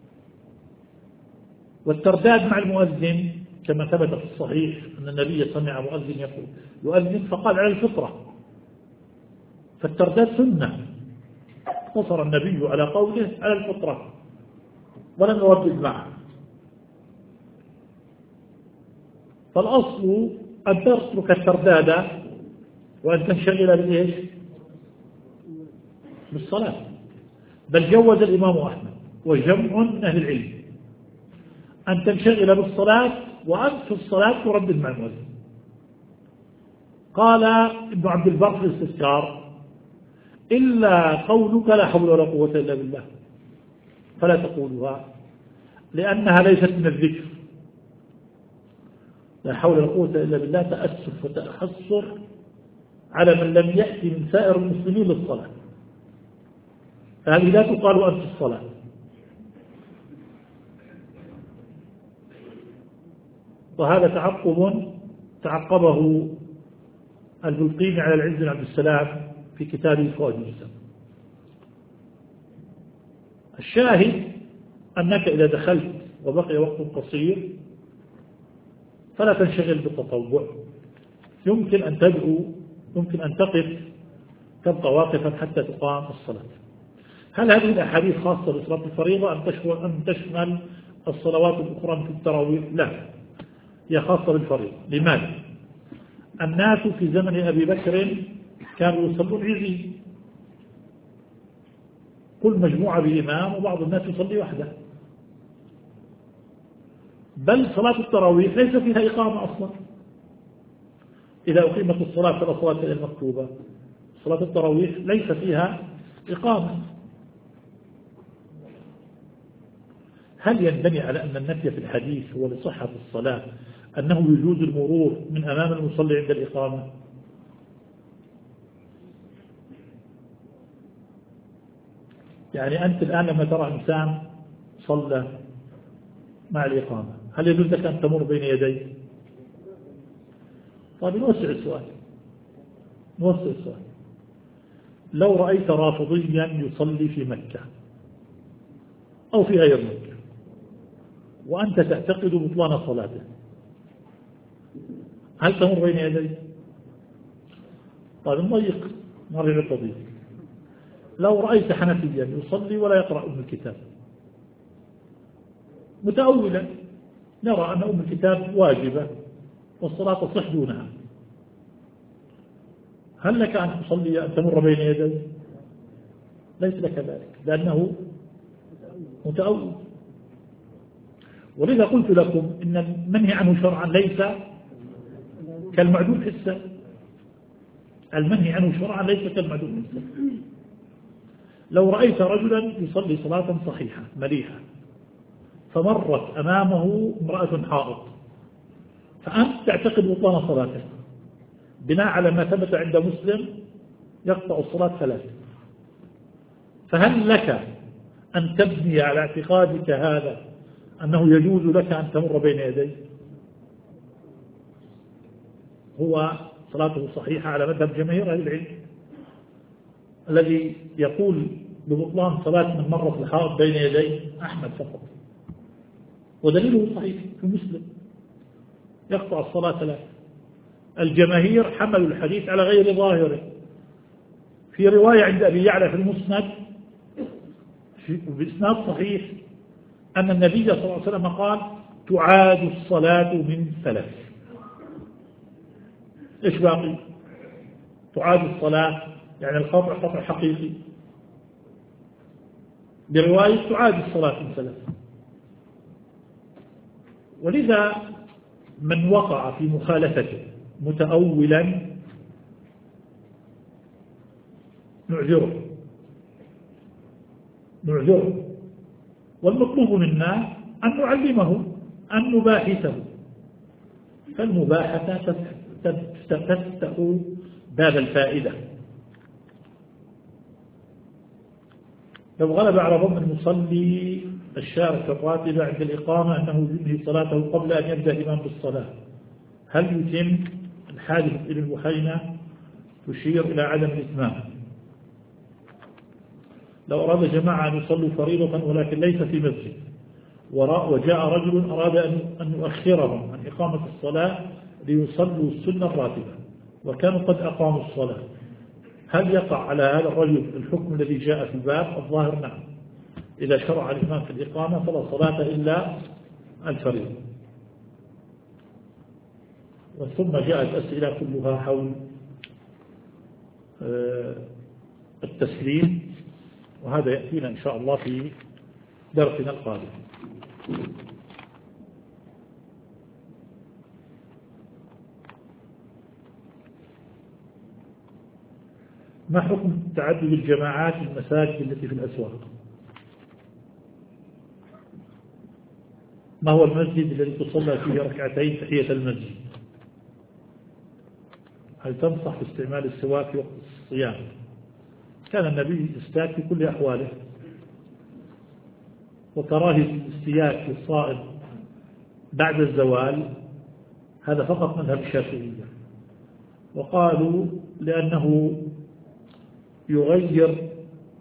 والترداد مع المؤذن كما ثبت في الصحيح أن النبي سمع مؤذن يؤذن فقال على الفطرة، فالترداد سنة، اقتصر النبي على قوله على الفطرة ولم يردد معه. فالأصل أن تترك الترداد وأن تنشغل بإيش؟ بالصلاة. بل جوز الإمام أحمد وجمع من أهل العلم أن تنشغل بالصلاة وأنت في الصلاة تردد مع المؤذن. قال ابن عبد البر في الاستذكار: إلا قولك لا حول ولا قوة إلا بالله، فلا تقولها لأنها ليست من الذكر. لا حول ولا قوة إلا بالله تأسف وتحصر على من لم يأتي من سائر المسلمين للصلاة، فهذه لا تقال وأنت في الصلاة. وهذا تعقبه البلقيني على العز بن عبد السلام في كتابه فوائد الإسلام. الشاهد أنك إذا دخلت وبقي وقت قصير فلا تنشغل بالتطوع، يمكن أن تدعو، يمكن أن تقف، تبقى واقفا حتى تقام الصلاة. هل هذه الأحاديث خاصة بصلاة الفريضة أم تشمل الصلوات الأخرى في التراويح؟ لا، هي خاصة بالفريضة. لماذا؟ الناس في زمن أبي بكر كانوا يصلون عزين، كل مجموعة بإمام وبعض الناس يصلي وحده، بل صلاة التراويح ليس فيها إقامة أصلا. إذا أقيمت الصلاة فلا صلاة إلا المكتوبة، صلاة التراويح ليس فيها إقامة. هل ينبني على أن النفي في الحديث هو لصحة الصلاة أنه يجوز المرور من أمام المصلي عند الإقامة؟ يعني أنت الآن لما ترى إنسان صلى مع الإقامة هل يجوز لك أن تمر بين يديه؟ طيب نوسع السؤال. لو رأيت رافضيا يصلي في مكة أو في غير مكة وأنت تعتقد بطلان صلاته، هل تمر بين يديه؟ طيب نضيق، نرجع للتضييق. لو رأيت حنفيا يصلي ولا يقرأ أم الكتاب، متأولا نرى أن أم الكتاب واجبة والصلاة تصح دونها، هل لك أن تصلي أن تمر بين يديه؟ ليس لك ذلك لأنه متأول. ولذا قلت لكم إن المنهي عنه شرعا ليس كالمعدوم حسا. المنهي عنه شرعا ليس كالمعدوم حسا. لو رأيت رجلا يصلي صلاة صحيحة مليحة فمرت أمامه امرأة حائض فأنت تعتقد بطلان صلاته بناء على ما ثبت عند مسلم يقطع الصلاة 3. فهل لك أن تبني على اعتقادك هذا أنه يجوز لك أن تمر بين يديه؟ هو صلاته صحيحة على مذهب جماهير أهل العلم. الذي يقول ببطلان صلاة من مرة الحائض بين يديه أحمد فقط، ودليله صحيح في مسلم يقطع الصلاة 3. الجماهير حملوا الحديث على غير ظاهره. في رواية عند أبي يعلى في المسند بإسناد صحيح أن النبي صلى الله عليه وسلم قال تعاد الصلاة من 3. إيش باقي؟ تعاد الصلاة يعني القطع قطع حقيقي. برواية تعاد الصلاة من 3. ولذا من وقع في مخالفته متأولا نعذره والمطلوب منا أن نعلمه أن نباحثه. فالمباحثة تفتح باب الفائدة. لو غلب على ظن المصلي الشارك الراتبة عند الإقامة أنه ينهي صلاته قبل أن يبدأ الإمام بالصلاة، هل يتم؟ الحادثة إلى البحينة تشير إلى عدم الإتمام. لو أراد جماعة أن يصلوا فريضة ولكن ليس في مسجد وجاء رجل أراد أن يؤخرهم عن إقامة الصلاة ليصلوا السنة الراتبة وكانوا قد أقاموا الصلاة، هل يقع على هذا الرجل الحكم الذي جاء في الباب؟ الظاهر نعم. إذا شرع الإمام في الإقامة فلا صلاة إلا الفريضة. ثم جاءت أسئلة كلها حول التسليم، وهذا يأتينا إن شاء الله في درسنا القادم. ما حكم تعدد الجماعات في المساجد التي في الأسواق؟ ما هو المسجد الذي تصلى فيه ركعتين تحية المسجد؟ هل تنصح باستعمال السواك في وقت الصيام؟ كان النبي يستاك في كل أحواله، وكراهية الاستياك للصائم بعد الزوال هذا فقط مذهب الشافعية، وقالوا لأنه يغير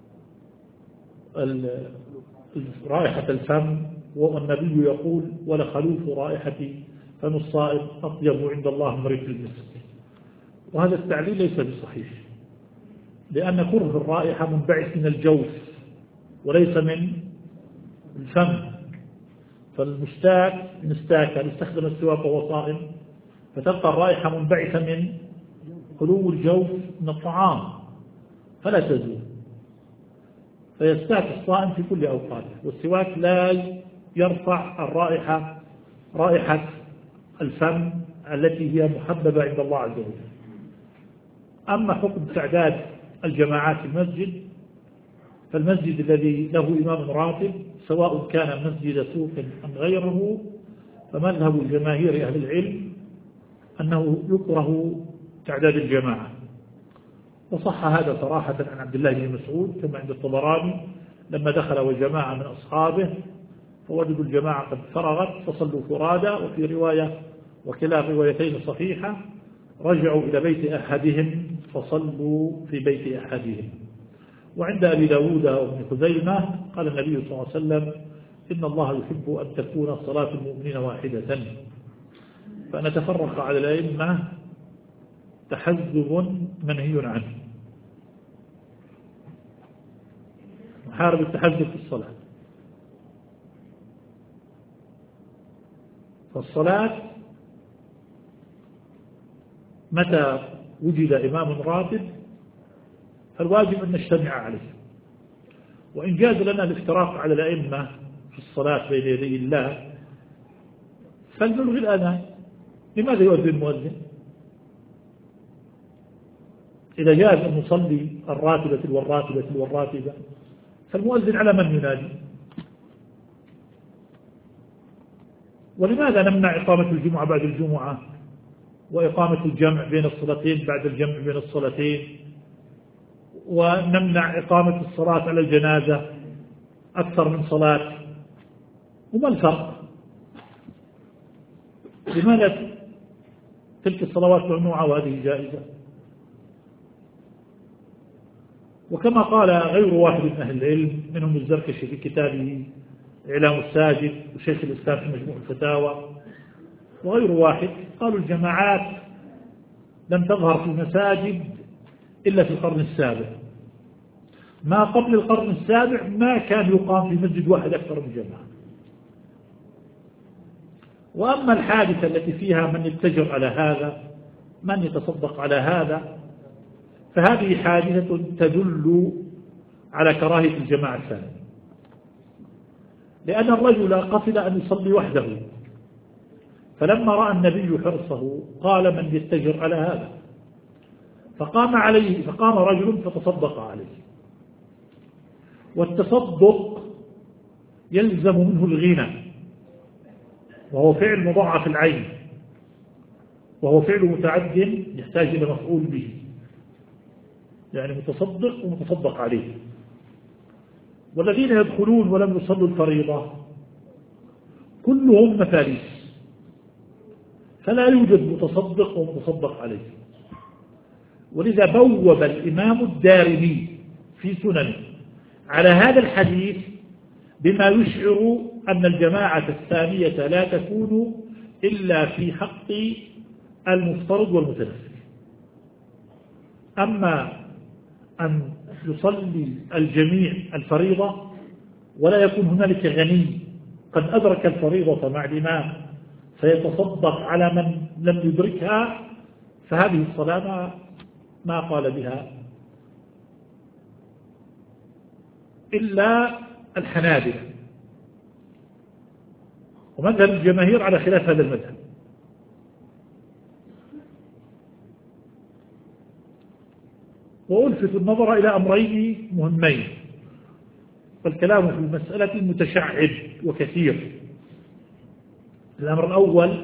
رائحة الفم، والنبي يقول ولخلوف رائحة فم الصائم أطيب عند الله من ريح المسك. وهذا التعليل ليس بصحيح، لأن كره الرائحة منبعث من الجوف وليس من الفم. فالمستاك إن استاك يستخدم السواك وهو صائم فتبقى الرائحة منبعثة من خلو الجوف من الطعام فلا تزول، فيستاك الصائم في كل أوقاته. والسواك لا يرفع الرائحة رائحة الفم التي هي محببة عند الله عز وجل. أما حكم تعداد الجماعات في المسجد، فالمسجد الذي له إمام راتب سواء كان مسجد سوق أم غيره، فمذهب جماهير أهل العلم أنه يكره تعداد الجماعة. وصح هذا صراحة عن عبد الله بن مسعود كما عند الطبراني لما دخل وجماعة من أصحابه فوجدوا الجماعة قد فرغت فصلوا فرادى، وفي رواية وكلا الروايتين صحيحة رجعوا إلى بيت أحدهم فصلوا في بيت أحدهم. وعند أبي داود وابن خزيمة قال النبي صلى الله عليه وسلم إن الله يحب أن تكون صلاة المؤمنين واحدة. فنتفرق على الأئمة تحزب منهي عنه، نحارب التحزب في الصلاة. فالصلاة متى وجد إمام راتب فالواجب أن نجتمع عليه، وإن جاز لنا الافتراق على الأئمة في الصلاة بين يدي الله فلنلغي الأذان. لماذا يؤذن المؤذن؟ إذا جاز أن نصلي الراتبة والراتبة فالمؤذن على من ينادي؟ ولماذا نمنع إقامة الجمعة بعد الجمعة وإقامة الجمع بين الصلاتين بعد الجمع بين الصلاتين، ونمنع إقامة الصلاة على الجنازة أكثر من صلاة؟ وما الفرق؟ لماذا تلك الصلوات ممنوعة وهذه جائزة؟ وكما قال غير واحد من أهل العلم منهم الزركشي في كتابه إعلام الساجد وشيخ الإسلام في مجموع الفتاوى وغير واحد، قالوا الجماعات لم تظهر في المساجد إلا في القرن السابع. ما قبل القرن السابع ما كان يقام في مسجد واحد أكثر من جماعة. وأما الحادثة التي فيها من يتجر على هذا، من يتصدق على هذا، فهذه حادثة تدل على كراهية الجماعة الثانية، لأن الرجل قصد أن يصلي وحده، فلما رأى النبي حرصه قال من يتجر على هذا، فقام رجل فتصدق عليه. والتصدق يلزم منه الغنى، وهو فعل مضاعف العين، وهو فعل متعد يحتاج إلى مفعول به، يعني متصدق ومتصدق عليه. والذين يدخلون ولم يصلوا الفريضة كلهم مثاليث، فلا يوجد متصدق ومتصدق عليه. ولذا بوب الإمام الدارمي في سننه على هذا الحديث بما يشعر أن الجماعة الثانية لا تكون إلا في حق المفترض والمتنفل. أما أن يصلي الجميع الفريضة ولا يكون هنالك غني قد أدرك الفريضة مع الإمام فيتصدق على من لم يدركها، فهذه الصلاة ما قال بها إلا الحنابلة، ومذهب الجماهير على خلاف هذا المذهب. وألفت النظر إلى أمرين مهمين، والكلام في المسألة متشعب وكثير. الأمر الأول،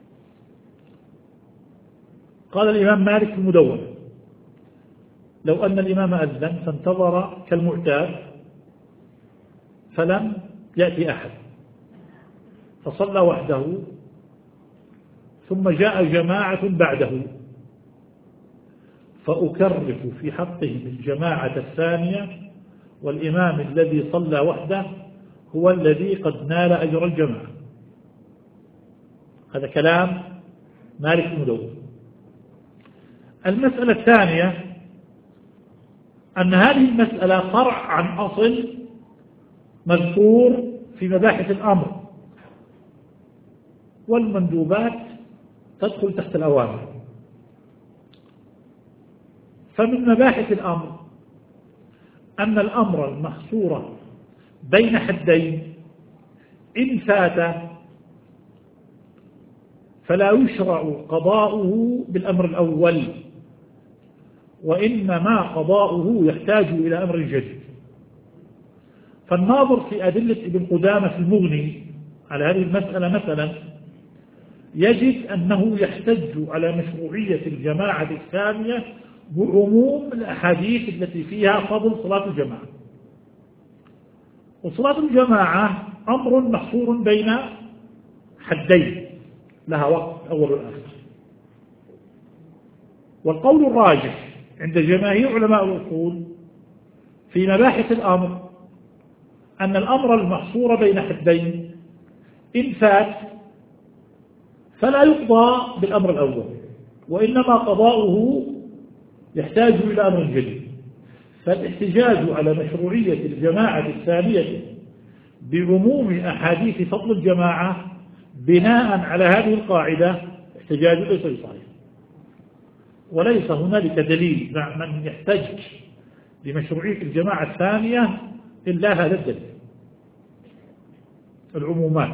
قال الإمام مالك في المدونة: لو أن الإمام أذن فانتظر كالمعتاد فلم يأتي أحد فصلى وحده، ثم جاء جماعة بعده، فأكرف في حقهم الجماعة الثانية، والإمام الذي صلى وحده هو الذي قد نال أجر الجماعة. هذا كلام مالك المدونة. المسألة الثانية أن هذه المسألة فرع عن أصل مذكور في مباحث الأمر، والمندوبات تدخل تحت الأوامر. فمن مباحث الأمر أن الأمر المحصور بين حدين إن فات فلا يشرع قضاؤه بالأمر الأول، وإنما قضاؤه يحتاج إلى أمر جديد. فالناظر في أدلة ابن قدامة في المغني على هذه المسألة مثلا يجد أنه يحتج على مشروعية الجماعة الثانية بعموم الأحاديث التي فيها فضل صلاة الجماعة. وصلاة الجماعة أمر محصور بين حدين لها وقت أول والآخر. والقول الراجح عند جماهير علماء الأصول في مباحث الأمر أن الأمر المحصور بين حدين إن فات فلا يقضى بالأمر الأول، وإنما قضاؤه يحتاج إلى أمر جديد. فالاحتجاج على مشروعية الجماعة الثانية بعموم أحاديث فضل الجماعة بناء على هذه القاعدة احتجاج ليس بصحيح، وليس هنالك دليل مع من يحتج لمشروعية الجماعة الثانية إلا هذا الدليل العمومات.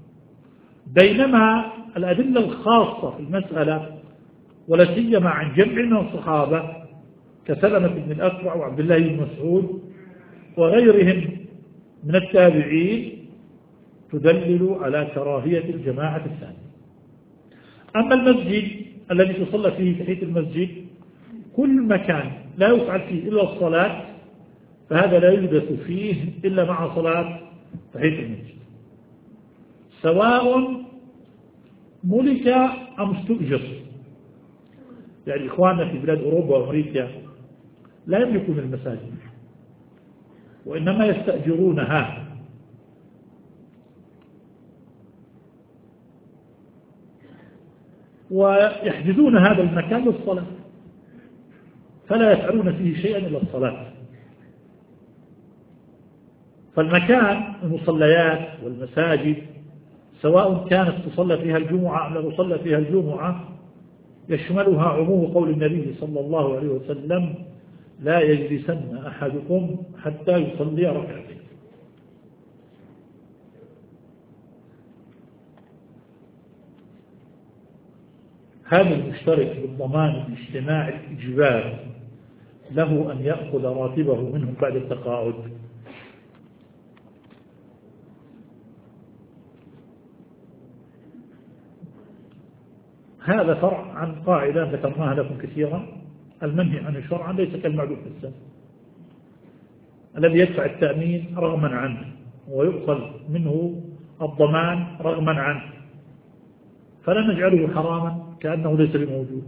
بينما الأدلة الخاصة في المسألة ولا سيما عن جمع من الصحابة كسلمة بن الأكوع وعبد الله بن مسعود وغيرهم من التابعين تدلل على كراهية الجماعة الثانية. أما المسجد الذي تصلى فيه تحية المسجد كل مكان لا يفعل فيه إلا الصلاة فهذا لا يحدث فيه إلا مع صلاة تحية المسجد، سواء ملك أم استؤجر. يعني إخواننا في بلاد أوروبا وأمريكا لا يملكون المساجد وإنما يستأجرونها، ويحجزون هذا المكان للصلاة فلا يفعلون فيه شيئا إلا الصلاة. فالمكان المصليات والمساجد سواء كانت تصلى فيها الجمعة أم لا تصلى فيها الجمعة يشملها عموم قول النبي صلى الله عليه وسلم لا يجلسن أحدكم حتى يصلي ركعتين. هذا المشترك بالضمان الاجتماع الإجباري له أن يأخذ راتبه منهم بعد التقاعد. هذا فرع عن قاعدة ذكرناها لكم كثيرا: المنهي عنه شرعا ليس كالمعدوم في السنة. الذي يدفع التأمين رغما عنه ويؤخذ منه الضمان رغما عنه فلا نجعله حراما كأنه ليس بموجود.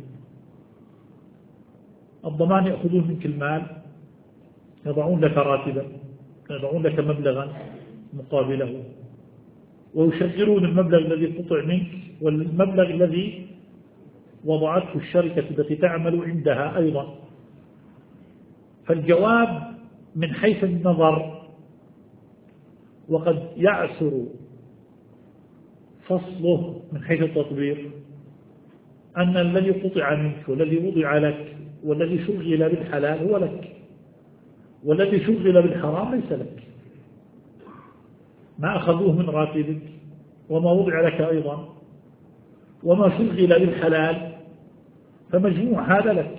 الضمان يأخذون منك المال، يضعون لك راتبا، يضعون لك مبلغا مقابله، ويشغلون المبلغ الذي قطع منك والمبلغ الذي وضعته الشركة التي تعمل عندها أيضا. فالجواب من حيث النظر وقد يعسر فصله من حيث التطبيق أن الذي قطع منك والذي وضع لك والذي شغل بالحلال هو لك، والذي شغل بالحرام ليس لك. ما أخذوه من راتبك وما وضع لك أيضا وما شغل بالحلال فمجموع هذا لك،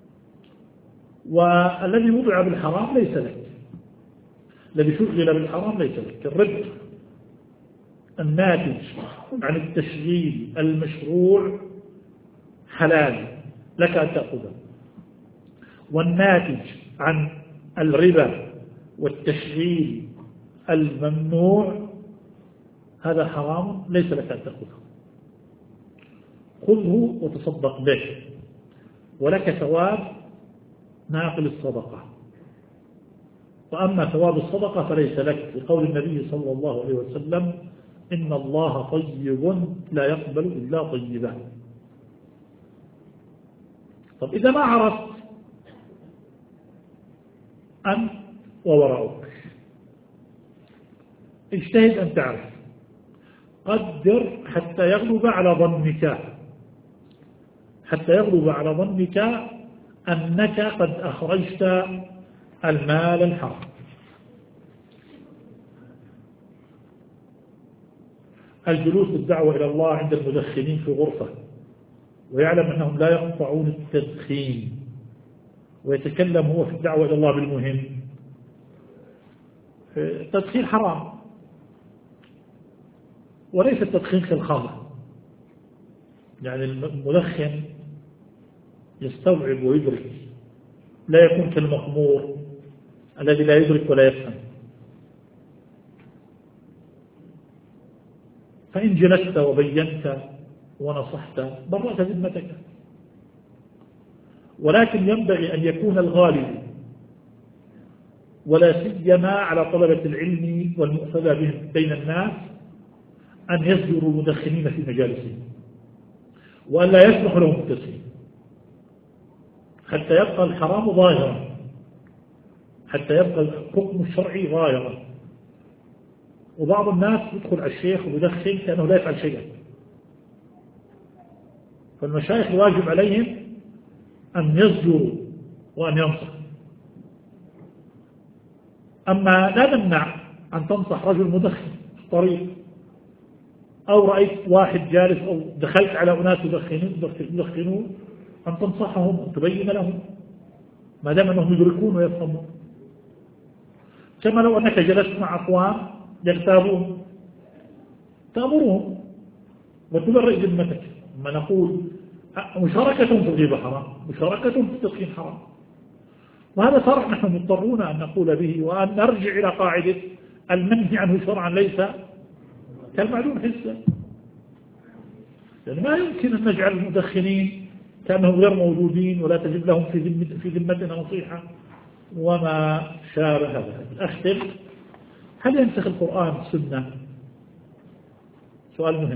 والذي وضع بالحرام ليس لك، الذي شغل بالحرام ليس لك. الربح الناتج عن التشغيل المشروع حلال لك أن تأخذه، والناتج عن الربا والتشغيل الممنوع هذا حرام ليس لك أن تأخذه. خذه وتصدق به ولك ثواب ناقل الصدقة، وأما ثواب الصدقة فليس لك، لقول النبي صلى الله عليه وسلم إن الله طيب لا يقبل إلا طيبا. طب إذا ما عرفت أنت وورعك اجتهد أن تعرف، قدر حتى يغلب على ظنك، حتى يغلب على ظنك أنك قد أخرجت المال الحرام. الجلوس بالدعوة إلى الله عند المدخنين في غرفة ويعلم أنهم لا يقطعون التدخين ويتكلم هو في الدعوة إلى الله بالمهم، التدخين حرام وليس التدخين كالخمر. يعني المدخن يستوعب ويدرك، لا يكون كالمخمور الذي لا يدرك ولا يفهم. فإن جلست وبينت ونصحت برأت ذمتك، ولكن ينبغي أن يكون الغالب ولا سيما على طلبة العلم والمقتدى بهم بين الناس أن يزجروا المدخنين في مجالسهم وأن لا يسمح لهم التدخين حتى يبقى الحرام ظاهرا، حتى يبقى الحكم الشرعي ظاهرا. وبعض الناس يدخل على الشيخ ويدخن كأنه لا يفعل شيئا. فالمشايخ الواجب عليهم أن يزجروا وأن ينصحوا. أما لا نمنع أن تنصح رجل مدخن في الطريق، أو رأيت واحد جالس أو دخلت على أناس يدخنون أن تنصحهم وتبين لهم ما دام أنهم يدركون ويفهمون. كما لو أنك جلست مع أقوام يغتابون تأمرهم وتبرئ ذمتك. ما نقول مشاركتهم في الغيبة حرام، مشاركتهم في التدخين حرام، وهذا صار نحن مضطرون أن نقول به، وأن نرجع إلى قاعدة المنهي عنه شرعا ليس كالمعلوم حسا. يعني ما يمكن أن نجعل المدخنين كأنهم غير موجودين ولا تجد لهم في ذمتنا نصيحة وما شابه هذا. أختم، هل ينسخ القرآن السنة؟ سؤال مهم،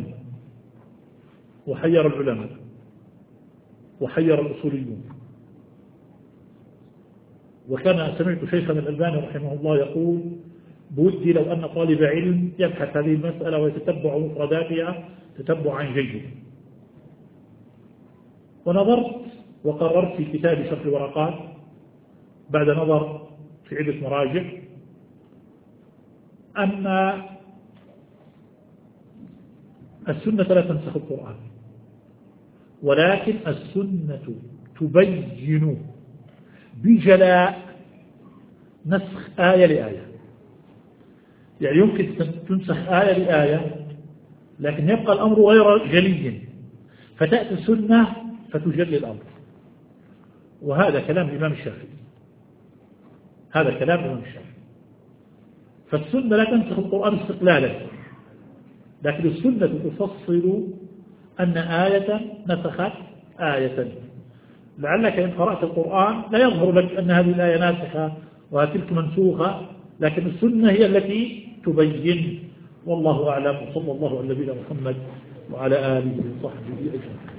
وحير العلماء وحير الأصوليون. وكان سمعت شيخنا الألباني رحمه الله يقول: بودي لو أن طالب علم يبحث هذه المسألة ويتتبع مفرداتها تتبعا جيدا. ونظرت وقررت في كتاب شرح الورقات بعد نظر في عدة مراجع أن السنة لا تنسخ القرآن، ولكن السنة تبين بجلاء نسخ آية لآية. يعني يمكن تنسخ آية لآية لكن يبقى الأمر غير جلي، فتأتي السنة فتجلي الأمر. وهذا كلام الإمام الشافعي، هذا كلام الإمام الشافعي. فالسنة لا تنسخ القرآن استقلالا، لكن السنة تفصل أن آية نسخت آية. لعلك إن قرأت القرآن لا يظهر لك أن هذه الآية ناسخة وتلك منسوخة، لكن السنة هي التي تبين. والله أعلم، وصلى الله على نبينا محمد وعلى آله وصحبه أجمعين.